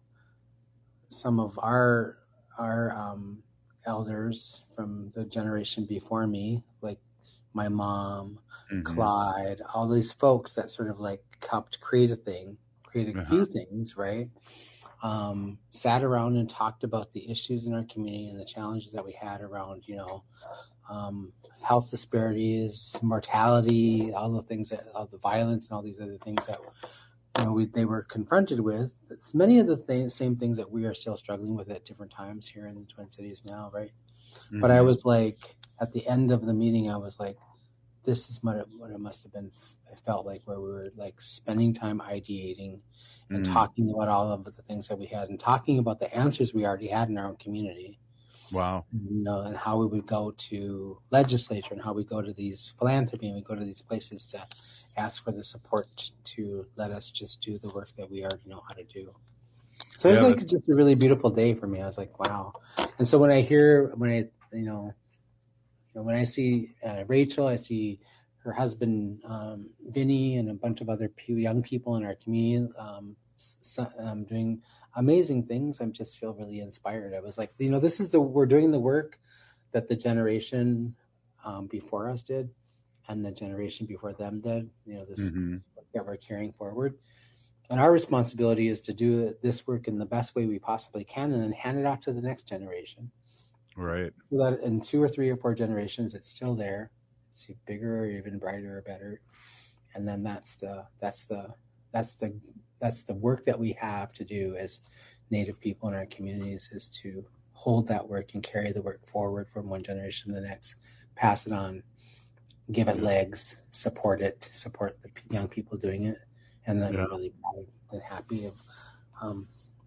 some of our our um, elders from the generation before me, like my mom, mm-hmm. Clyde, all these folks that sort of like helped create a thing, create a uh-huh. few things, right? Um, sat around and talked about the issues in our community and the challenges that we had around, you know, um, health disparities, mortality, all the things that, all the violence and all these other things that, you know, we, they were confronted with. It's many of the th- same things that we are still struggling with at different times here in the Twin Cities now, right? Mm-hmm. But I was like, at the end of the meeting, I was like, this is what it, what it must have been, it felt like, where we were like spending time ideating and mm-hmm. talking about all of the things that we had and talking about the answers we already had in our own community. Wow. You know, and how we would go to legislature and how we go to these philanthropy and we go to these places to ask for the support to let us just do the work that we already know how to do. So it was yeah, like just a really beautiful day for me. I was like, wow. And so when I hear, when I, you know, you know when I see uh, Rachel, I see her husband, um, Vinny, and a bunch of other young people in our community um, so, um, doing amazing things. I just feel really inspired. I was like, you know, this is the, we're doing the work that the generation um, before us did and the generation before them did, you know, this, mm-hmm. this work that we're carrying forward. And our responsibility is to do this work in the best way we possibly can and then hand it off to the next generation. Right. So that in two or three or four generations, it's still there. It's bigger or even brighter or better. And then that's the, that's the, that's the, that's the work that we have to do as Native people in our communities, is to hold that work and carry the work forward from one generation to the next, pass it on, give it legs, support it, support the young people doing it. And I'm yeah. really proud and happy of um,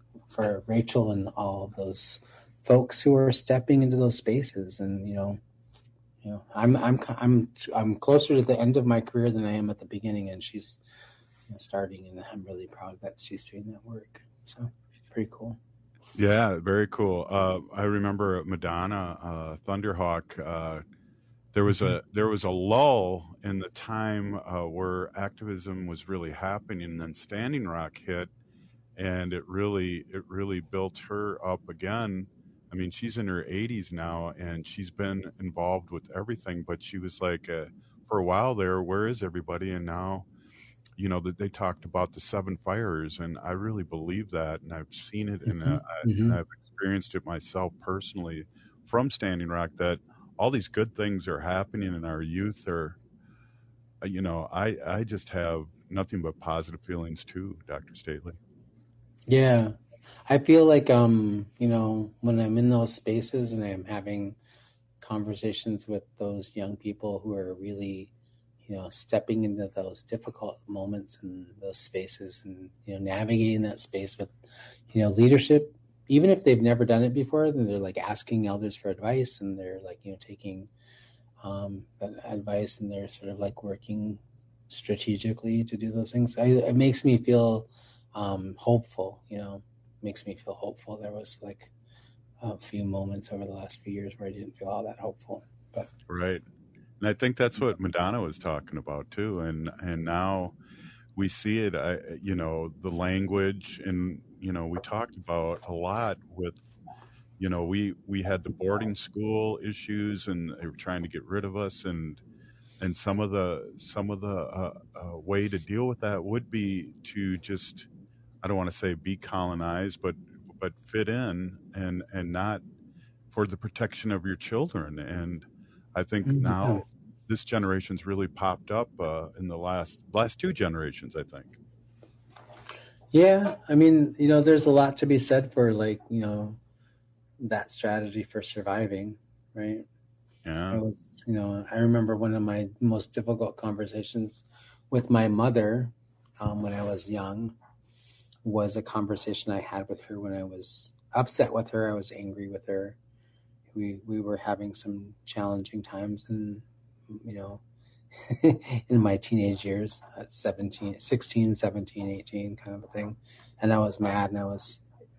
for Rachel and all of those folks who are stepping into those spaces. And, you know, you know, I'm, I'm, I'm, I'm closer to the end of my career than I am at the beginning, and she's, you know, starting, and I'm really proud that she's doing that work. So pretty cool. Yeah, very cool. Uh, I remember at Madonna, uh, Thunderhawk, uh, there was a there was a lull in the time uh, where activism was really happening, and then Standing Rock hit, and it really it really built her up again. I mean, she's in her eighties now, and she's been involved with everything. But she was like, uh, for a while there, where is everybody? And now, you know, that they talked about the seven fires, and I really believe that, and I've seen it, and, uh, I, Mhm. and I've experienced it myself personally from Standing Rock, that all these good things are happening, and our youth are, uh, you know, I, I just have nothing but positive feelings too, Doctor Stately. Yeah. I feel like, um, you know, when I'm in those spaces and I'm having conversations with those young people who are really, you know, stepping into those difficult moments and those spaces, and, you know, navigating that space with, you know, leadership, even if they've never done it before, then they're like asking elders for advice, and they're like, you know, taking um, that advice, and they're sort of like working strategically to do those things. I, it makes me feel um, hopeful, you know, makes me feel hopeful. There was like a few moments over the last few years where I didn't feel all that hopeful, but Right. And I think that's what Madonna was talking about too. And, and now we see it, I, you know, the language, and, you know, we talked about a lot with, you know, we, we had the boarding school issues, and they were trying to get rid of us. And, and some of the, some of the uh, uh, way to deal with that would be to just, I don't want to say be colonized, but, but fit in, and, and not for the protection of your children. And I think Mhm. now this generation's really popped up uh, in the last last two generations, I think. yeah, I mean, you know, there's a lot to be said for, like, you know, that strategy for surviving, right? Yeah. I was, you know, I remember one of my most difficult conversations with my mother um, when I was young was a conversation I had with her when I was upset with her. I was angry with her. We we were having some challenging times, and, you know, in my teenage years at seventeen, sixteen, seventeen, eighteen kind of a thing. And I was mad, and I was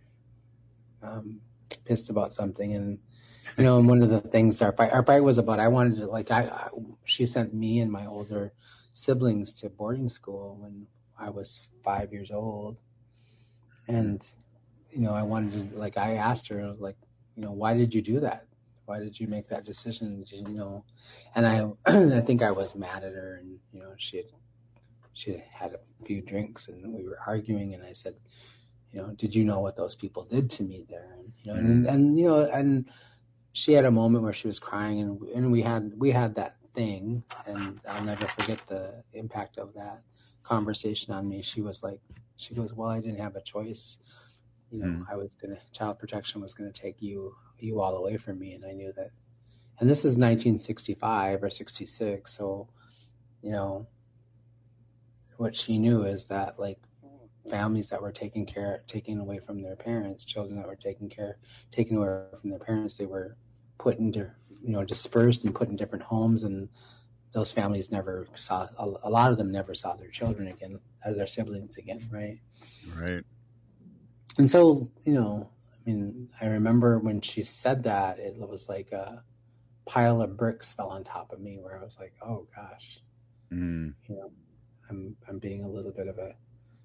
um, pissed about something. And, you know, and one of the things our fight, our fight was about, I wanted to, like, I, I, she sent me and my older siblings to boarding school when I was five years old. And, you know, I wanted to, like, I asked her, like, you know, why did you do that? Why did you make that decision? Did you know? And I, I think I was mad at her, and, you know, she had, she had had a few drinks, and we were arguing, and I said, you know, did you know what those people did to me there? And, you know, and, and, you know, and she had a moment where she was crying, and, and we had, we had that thing, and I'll never forget the impact of that conversation on me. She was like, she goes, well, I didn't have a choice. You know, Mm. I was going to, child protection was going to take you, you all away from me. And I knew that. And this is nineteen sixty-five or sixty-six. So, you know, what she knew is that, like, families that were taken care, taken away from their parents, children that were taken care, taken away from their parents, they were put into, you know, dispersed and put in different homes. And those families never saw, a, a lot of them never saw their children again, or their siblings again. Right. Right. And so, you know, I mean, I remember when she said that, it was like a pile of bricks fell on top of me, where I was like, oh gosh, Mm. you know, I'm, I'm being a little bit of a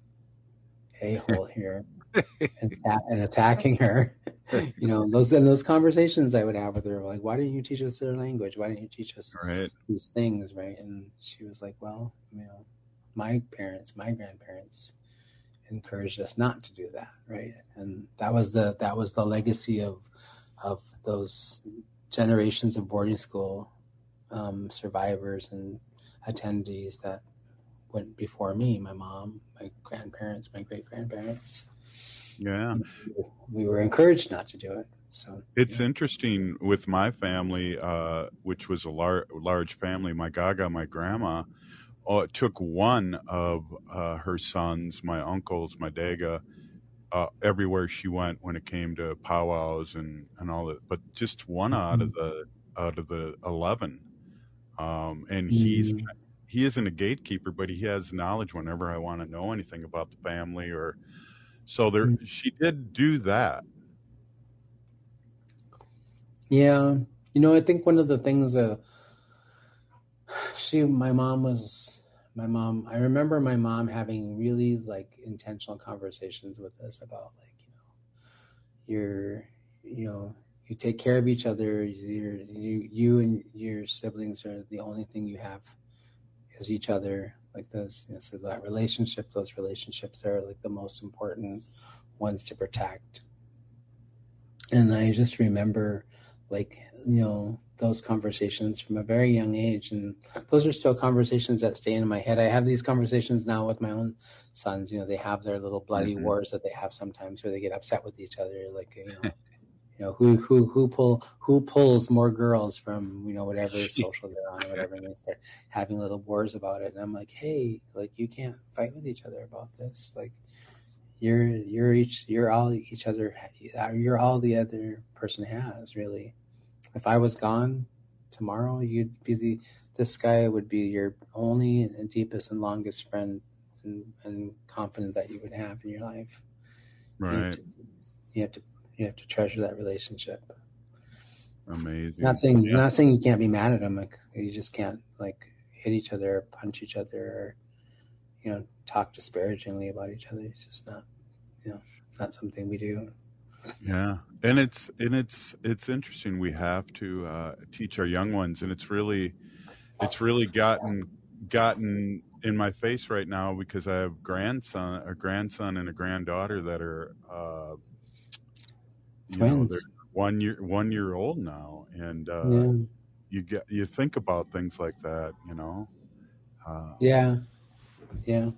a-hole here and, and attacking her. You know, those, and those conversations I would have with her, like, why didn't you teach us their language? Why didn't you teach us Right. these things? Right. And she was like, well, you know, my parents, my grandparents encouraged us not to do that, right? And that was the that was the legacy of of those generations of boarding school um, survivors and attendees that went before me. My mom, my grandparents, my great grandparents. Yeah. We were encouraged not to do it. So It's interesting with my family, uh, which was a lar- large family. My Gaga, my grandma, oh, it took one of uh, her sons, my uncles, my Daga, uh, everywhere she went when it came to powwows and, and all that. But just one out of the out of the eleven, um, and he's Mm. he isn't a gatekeeper, but he has knowledge whenever I want to know anything about the family. Or so there, she did do that. Yeah, you know, I think one of the things that she, my mom was, my mom, I remember my mom having really like intentional conversations with us about like, you know, you're, you know, you take care of each other. You're, you, you and your siblings are the only thing you have is each other, like this. You know, so that relationship, those relationships are like the most important ones to protect. And I just remember, like, you know, those conversations from a very young age. And those are still conversations that stay in my head. I have these conversations now with my own sons. You know, they have their little bloody Mhm. wars that they have sometimes where they get upset with each other. Like, you know, you know, who, who, who pull, who pulls more girls from, you know, whatever social they're on or whatever. And they start having little wars about it. And I'm like, hey, like, you can't fight with each other about this. Like, you're, you're each, you're all each other, you're all the other person has, really. If I was gone tomorrow, you'd be the, this guy would be your only and deepest and longest friend and, and confident that you would have in your life. You have Right. to, you have to, you have to treasure that relationship. Amazing. Not saying, Yeah. not saying you can't be mad at them. Like, you just can't like hit each other, or punch each other, or, you know, talk disparagingly about each other. It's just not, you know, not something we do. Yeah, and it's and it's it's interesting. We have to uh, teach our young ones, and it's really it's really gotten gotten in my face right now because I have grandson, a grandson, and a granddaughter that are uh, you know Twins. they're one year one year old now, and uh, Yeah. you get you think about things like that, you know. Uh, Yeah. Yeah.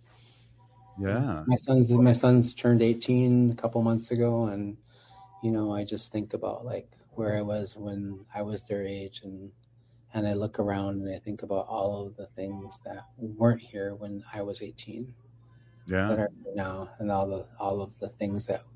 yeah, My son's my son's turned eighteen a couple months ago, and you know, I just think about like where I was when I was their age, and and I look around and I think about all of the things that weren't here when I was eighteen that yeah, are here now, and all the all of the things that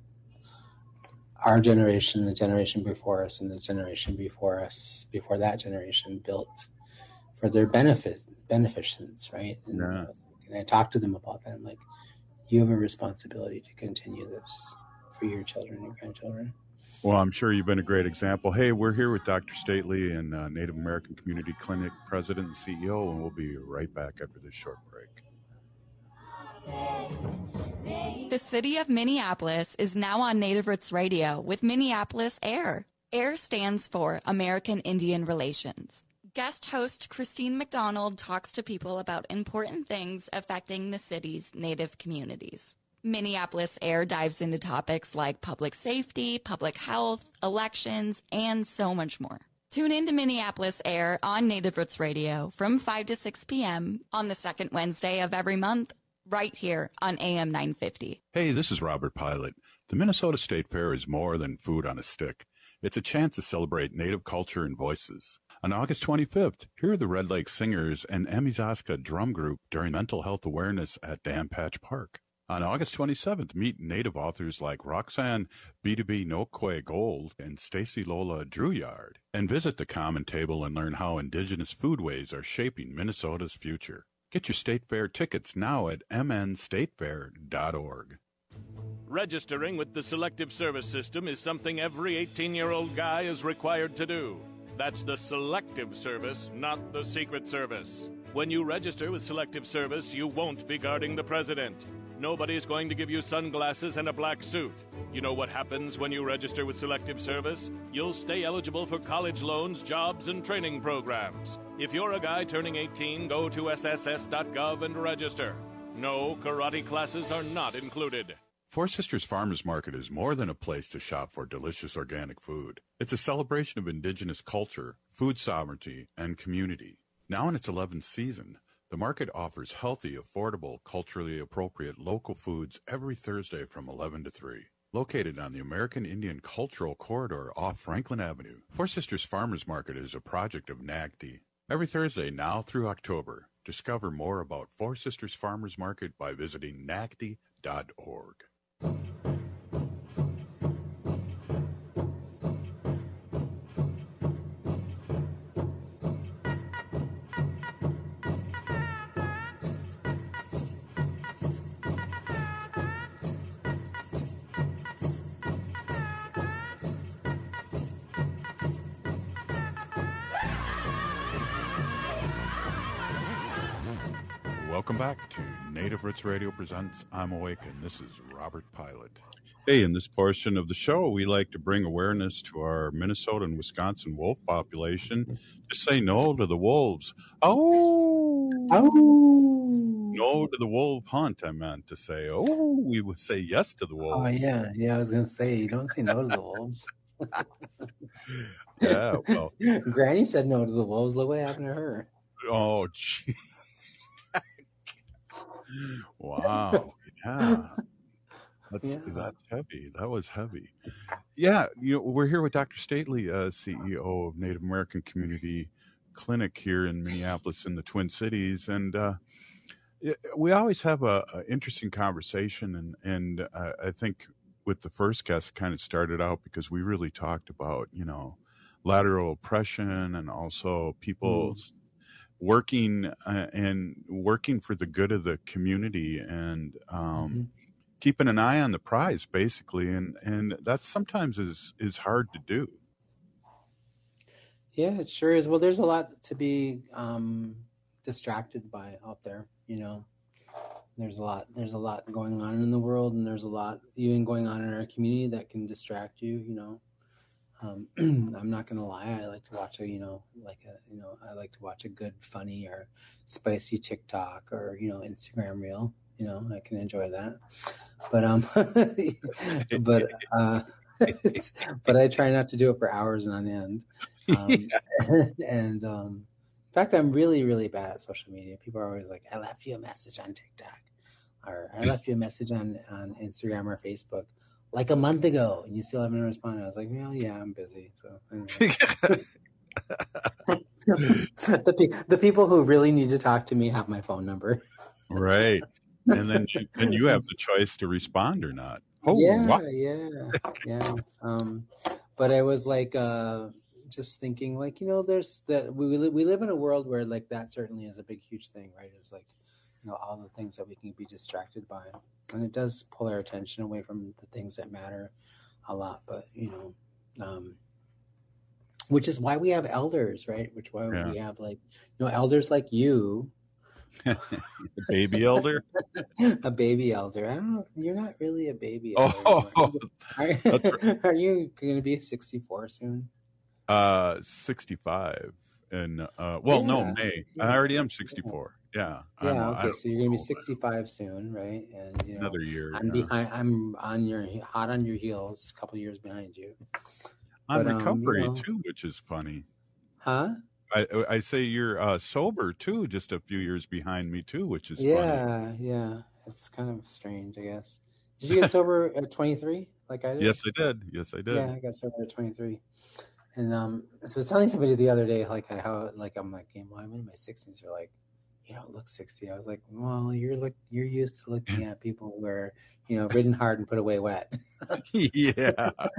our generation, the generation before us, and the generation before us, before that generation built for their benefit, beneficence, right? And, yeah. and I talk to them about that. I'm like, you have a responsibility to continue this for your children and grandchildren. Well, I'm sure you've been a great example. Hey, we're here with Doctor Stately and uh, Native American Community Clinic President and C E O, and we'll be right back after this short break. The city of Minneapolis is now on Native Roots Radio with Minneapolis AIR. AIR stands for American Indian Relations. Guest host Christine McDonald talks to people about important things affecting the city's Native communities. Minneapolis AIR dives into topics like public safety, public health, elections, and so much more. Tune in to Minneapolis AIR on Native Roots Radio from five to six p.m. on the second Wednesday of every month, right here on A M nine fifty. Hey, this is Robert Pilot. The Minnesota State Fair is more than food on a stick. It's a chance to celebrate Native culture and voices. On August twenty-fifth, hear the Red Lake Singers and Emizaska Drum Group during Mental Health Awareness at Dan Patch Park. On August twenty-seventh, meet Native authors like Roxanne B two B Nokwe Gold and Stacy Lola Drouillard, and visit the Common Table and learn how Indigenous foodways are shaping Minnesota's future. Get your State Fair tickets now at m n state fair dot org. Registering with the Selective Service System is something every eighteen-year-old guy is required to do. That's the Selective Service, not the Secret Service. When you register with Selective Service, you won't be guarding the president. Nobody's going to give you sunglasses and a black suit. You know what happens when you register with Selective Service? You'll stay eligible for college loans, jobs, and training programs. If you're a guy turning eighteen, go to s s s dot gov and register. No, karate classes are not included. Four Sisters Farmers Market is more than a place to shop for delicious organic food. It's a celebration of Indigenous culture, food sovereignty, and community. Now in its eleventh season, the market offers healthy, affordable, culturally appropriate local foods every Thursday from eleven to three. Located on the American Indian Cultural Corridor off Franklin Avenue, Four Sisters Farmers Market is a project of N A C D. Every Thursday now through October, discover more about Four Sisters Farmers Market by visiting N A C D dot org. Welcome back to Native Roots Radio presents I'm Awake, and this is Robert Pilot. Hey, in this portion of the show, we like to bring awareness to our Minnesota and Wisconsin wolf population to say no to the wolves. Oh, oh, no to the wolf hunt. I meant to say, oh, we would say yes to the wolves. Oh yeah, yeah. I was gonna say you don't say no to the wolves. Yeah, well, Granny said no to the wolves. Look what happened to her. Oh, gee. Wow. Yeah. That's Yeah. that's heavy. That was heavy. Yeah, you know, we're here with Doctor Stately, uh, C E O of Native American Community Clinic here in Minneapolis in the Twin Cities, and uh, yeah, we always have a, a interesting conversation. And and uh, I think with the first guest, kind of started out because we really talked about you know lateral oppression and also people. Mm. working uh, and working for the good of the community and um, mm-hmm. keeping an eye on the prize, basically. And, and that sometimes is, is hard to do. Yeah, it sure is. Well, there's a lot to be um, distracted by out there, you know. There's a lot, there's a lot going on in the world, and there's a lot even going on in our community that can distract you, you know. Um, I'm not gonna lie. I like to watch a, you know, like a, you know, I like to watch a good, funny or spicy TikTok or you know, Instagram reel. You know, I can enjoy that. But um, but uh, but I try not to do it for hours on end. Um, yeah. And um, in fact, I'm really, really bad at social media. People are always like, "I left you a message on TikTok," or "I left you a message on on Instagram or Facebook." Like a month ago, and you still haven't responded. I was like, well, yeah, I'm busy. So anyway. the pe- the people who really need to talk to me have my phone number. Right, and then you, and you have the choice to respond or not. Oh, yeah, wow. yeah, yeah. Um, but I was like, uh, just thinking, like, you know, there's that we li- we live in a world where like that certainly is a big, huge thing, right? It's like, you know, all the things that we can be distracted by. And it does pull our attention away from the things that matter a lot. But, you know, um, which is why we have elders, right? Which why yeah. we have like, you know, elders like you. A baby elder? A baby elder. I don't know. You're not really a baby elder. Oh, are, right. Are you going to be sixty-four soon? Uh, sixty-five. And, uh, well, yeah. no, May. Yeah. I already am sixty-four. Yeah. Yeah. I'm, okay. So you're gonna be sixty-five soon, right? And you know, another year. I'm yeah. behind. I'm on your hot on your heels. A couple years behind you. On But, recovery um, you know, too, which is funny. Huh? I I say you're uh, sober too, just a few years behind me too, which is Yeah. funny. Yeah. It's kind of strange, I guess. Did you get sober at twenty-three, like I did? Yes, I did. Yes, I did. Yeah, I got sober at twenty-three. And um, so I was telling somebody the other day, like how, like I'm like, well, I'm in my sixties. They're like, you don't look sixty. I was like, well, you're look, you're used to looking at people who are, you know, ridden hard and put away wet. Yeah.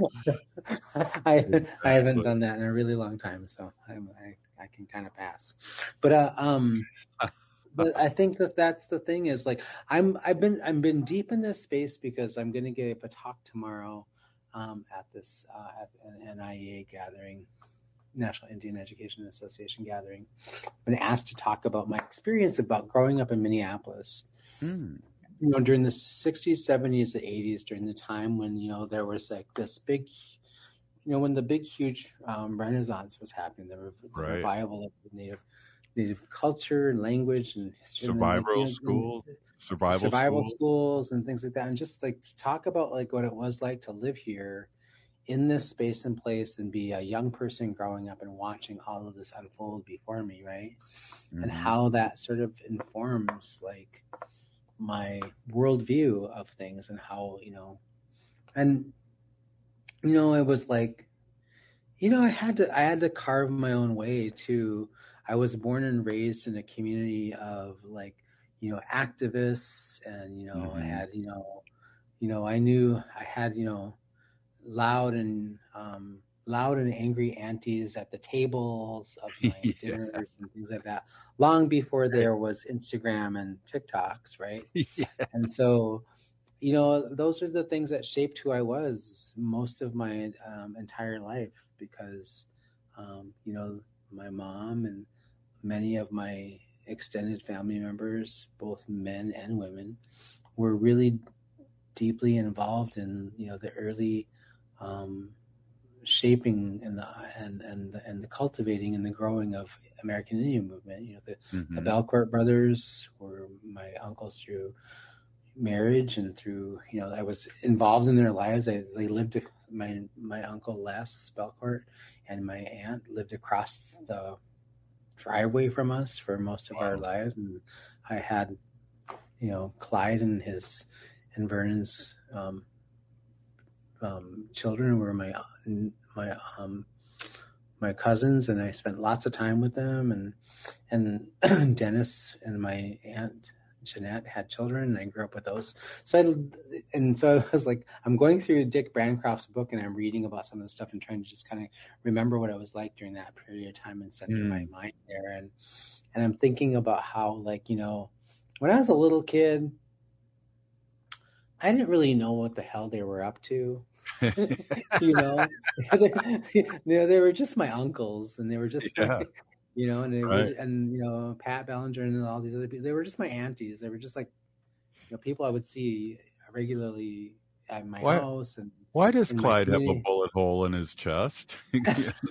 I exactly. I haven't done that in a really long time, so I'm, I I can kind of pass. But uh, um, but I think that that's the thing is like I'm I've been I've been deep in this space because I'm going to give a talk tomorrow um, at this uh, at an N I E A gathering. National Indian Education Association gathering. I've been asked to talk about my experience about growing up in Minneapolis. Mm. You know, during the sixties, seventies, and eighties, during the time when, you know, there was like this big, you know, when the big, huge um, Renaissance was happening, the, re- the Right. revival of the native native culture and language and history. and, Survival you know, school, survival, survival schools. schools and things like that. And just like to talk about like what it was like to live here in this space and place and be a young person growing up and watching all of this unfold before me, right? Mhm. And how that sort of informs like my worldview of things and how, you know, and you know, it was like, you know, I had to I had to carve my own way too. I was born and raised in a community of like, you know, activists, and you know, I Mhm. had, you know, you know, I knew I had, you know, loud and um, loud and angry aunties at the tables of my yeah. dinners and things like that, long before there was Instagram and TikToks, right? Yeah. And so, you know, those are the things that shaped who I was most of my um, entire life, because, um, you know, my mom and many of my extended family members, both men and women, were really deeply involved in, you know, the early um, shaping and the and and the, and the cultivating and the growing of American Indian movement. You know, the, mm-hmm. the Belcourt brothers were my uncles through marriage and through, you know, I was involved in their lives. I, they lived, my my uncle Les Belcourt and my aunt lived across the driveway from us for most of wow. our lives, and I had, you know, Clyde and his and Vernon's um, um, children were my my um, my cousins, and I spent lots of time with them. And and Dennis and my aunt Jeanette had children, and I grew up with those. So I and so I was like, I'm going through Dick Bancroft's book, and I'm reading about some of the stuff and trying to just kind of remember what it was like during that period of time and center mm. my mind there. And and I'm thinking about how, like, you know, when I was a little kid, I didn't really know what the hell they were up to. you know, they, you know, they were just my uncles, and they were just, yeah. like, you know, and they right. were, and you know, Pat Bellinger and all these other people. They were just my aunties. They were just like, you know, people I would see regularly at my why, house. And why does Clyde have a bullet hole in his chest? oh,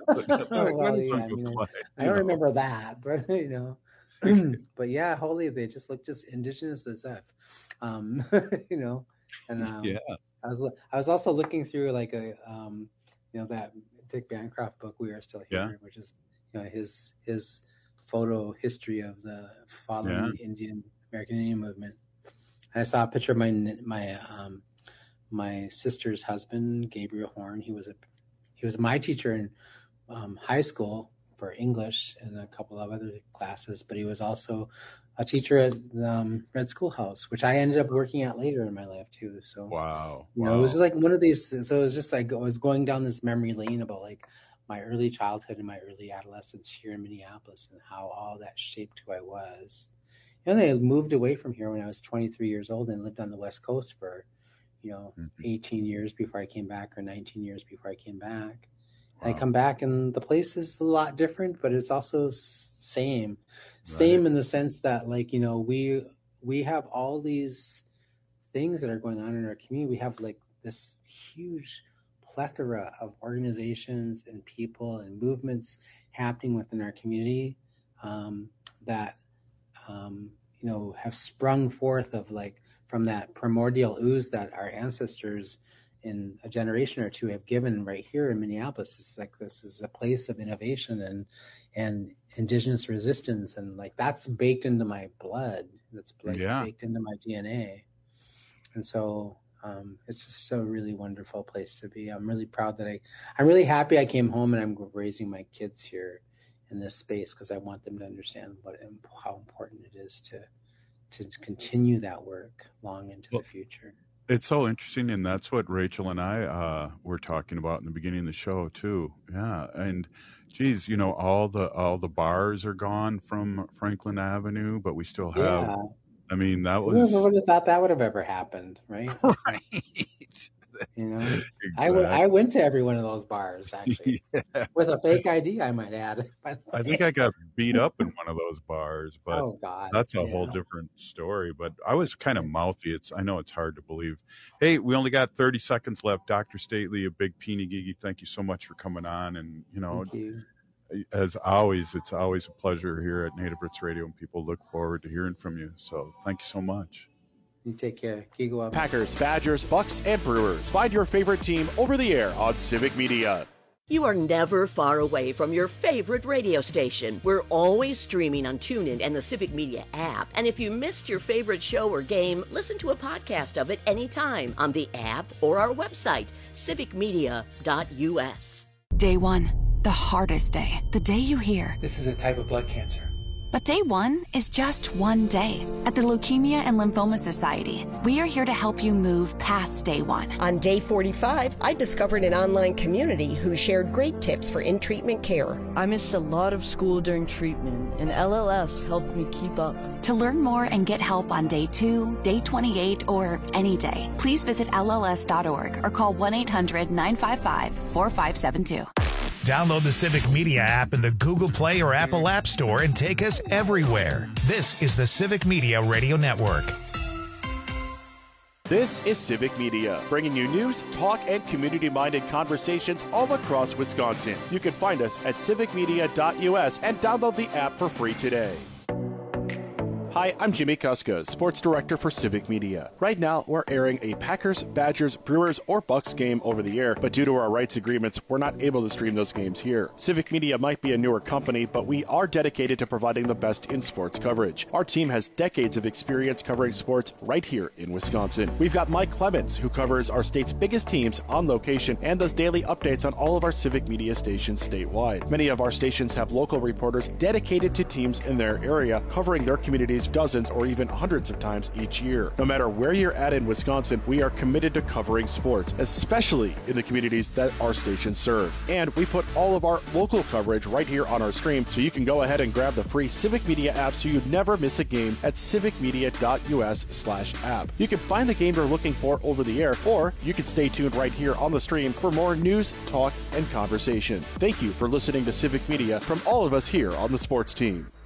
well, yeah, I, mean, Clyde, I don't know. remember that, but you know, but yeah, holy, they just look just indigenous as F, um, you know. And um, yeah, I was I was also looking through like a um, you know, that Dick Bancroft book, We Are Still Here, yeah. which is, you know, his his photo history of the following yeah. the Indian American Indian movement. And I saw a picture of my my um, my sister's husband, Gabriel Horn. He was a he was my teacher in um, high school for English and a couple of other classes, but he was also a teacher at um, Red Schoolhouse, which I ended up working at later in my life too. So wow, you know, wow. it was like one of these. So it was just like I was going down this memory lane about like my early childhood and my early adolescence here in Minneapolis, and how all that shaped who I was. And I moved away from here when I was twenty-three years old and lived on the West Coast for, you know, mm-hmm. eighteen years before I came back, or nineteen years before I came back. Wow. I come back and the place is a lot different, but it's also same, same right. in the sense that, like, you know, we we have all these things that are going on in our community. We have like this huge plethora of organizations and people and movements happening within our community um, that um, you know, have sprung forth of like from that primordial ooze that our ancestors in a generation or two have given right here in Minneapolis. It's like, this is a place of innovation and, and indigenous resistance. And like, that's baked into my blood. That's like yeah. baked into my D N A. And so um, it's just a really wonderful place to be. I'm really proud that I, I'm really happy I came home and I'm raising my kids here in this space, because I want them to understand what, how important it is to, to continue that work long into well, the future. It's so interesting, and that's what Rachel and I uh, were talking about in the beginning of the show too. Yeah, and geez, you know, all the all the bars are gone from Franklin Avenue, but we still have. Yeah. I mean, that was. Who would have thought that would have ever happened, right? Right. You know, exactly. I, w- I went to every one of those bars, actually, yeah. with a fake I D, I might add. I think I got beat up in one of those bars, but oh, God. that's a yeah. whole different story. But I was kind of mouthy. It's I know it's hard to believe. Hey, we only got thirty seconds left. Doctor Stately, a big Peony Gigi, thank you so much for coming on. And, you know, you. as always, it's always a pleasure here at Native Roots Radio, and people look forward to hearing from you. So thank you so much. You take care. Keep going. Packers, Badgers, Bucks, and Brewers. Find your favorite team over the air on Civic Media. You are never far away from your favorite radio station. We're always streaming on TuneIn and the Civic Media app. And if you missed your favorite show or game, listen to a podcast of it anytime on the app or our website, civic media dot u s. Day one, the hardest day. The day you hear, this is a type of blood cancer. But day one is just one day. At the Leukemia and Lymphoma Society, we are here to help you move past day one. On day forty-five, I discovered an online community who shared great tips for in-treatment care. I missed a lot of school during treatment, and L L S helped me keep up. To learn more and get help on day two, day twenty-eight, or any day, please visit L L S dot org or call one eight hundred nine five five four five seven two. Download the Civic Media app in the Google Play or Apple App Store and take us everywhere. This is the Civic Media Radio Network. This is Civic Media, bringing you news, talk, and community-minded conversations all across Wisconsin. You can find us at civic media dot U S and download the app for free today. Hi, I'm Jimmy Kuska, Sports Director for Civic Media. Right now, we're airing a Packers, Badgers, Brewers, or Bucks game over the air, but due to our rights agreements, we're not able to stream those games here. Civic Media might be a newer company, but we are dedicated to providing the best in sports coverage. Our team has decades of experience covering sports right here in Wisconsin. We've got Mike Clemens, who covers our state's biggest teams on location and does daily updates on all of our Civic Media stations statewide. Many of our stations have local reporters dedicated to teams in their area, covering their communities dozens or even hundreds of times each year. No matter where you're at in Wisconsin, we are committed to covering sports, especially in the communities that our stations serve. And we put all of our local coverage right here on our stream, so you can go ahead and grab the free Civic Media app so you never miss a game at civic media dot U S slash app. You can find the game you're looking for over the air, or you can stay tuned right here on the stream for more news, talk, and conversation. Thank you for listening to Civic Media from all of us here on the sports team.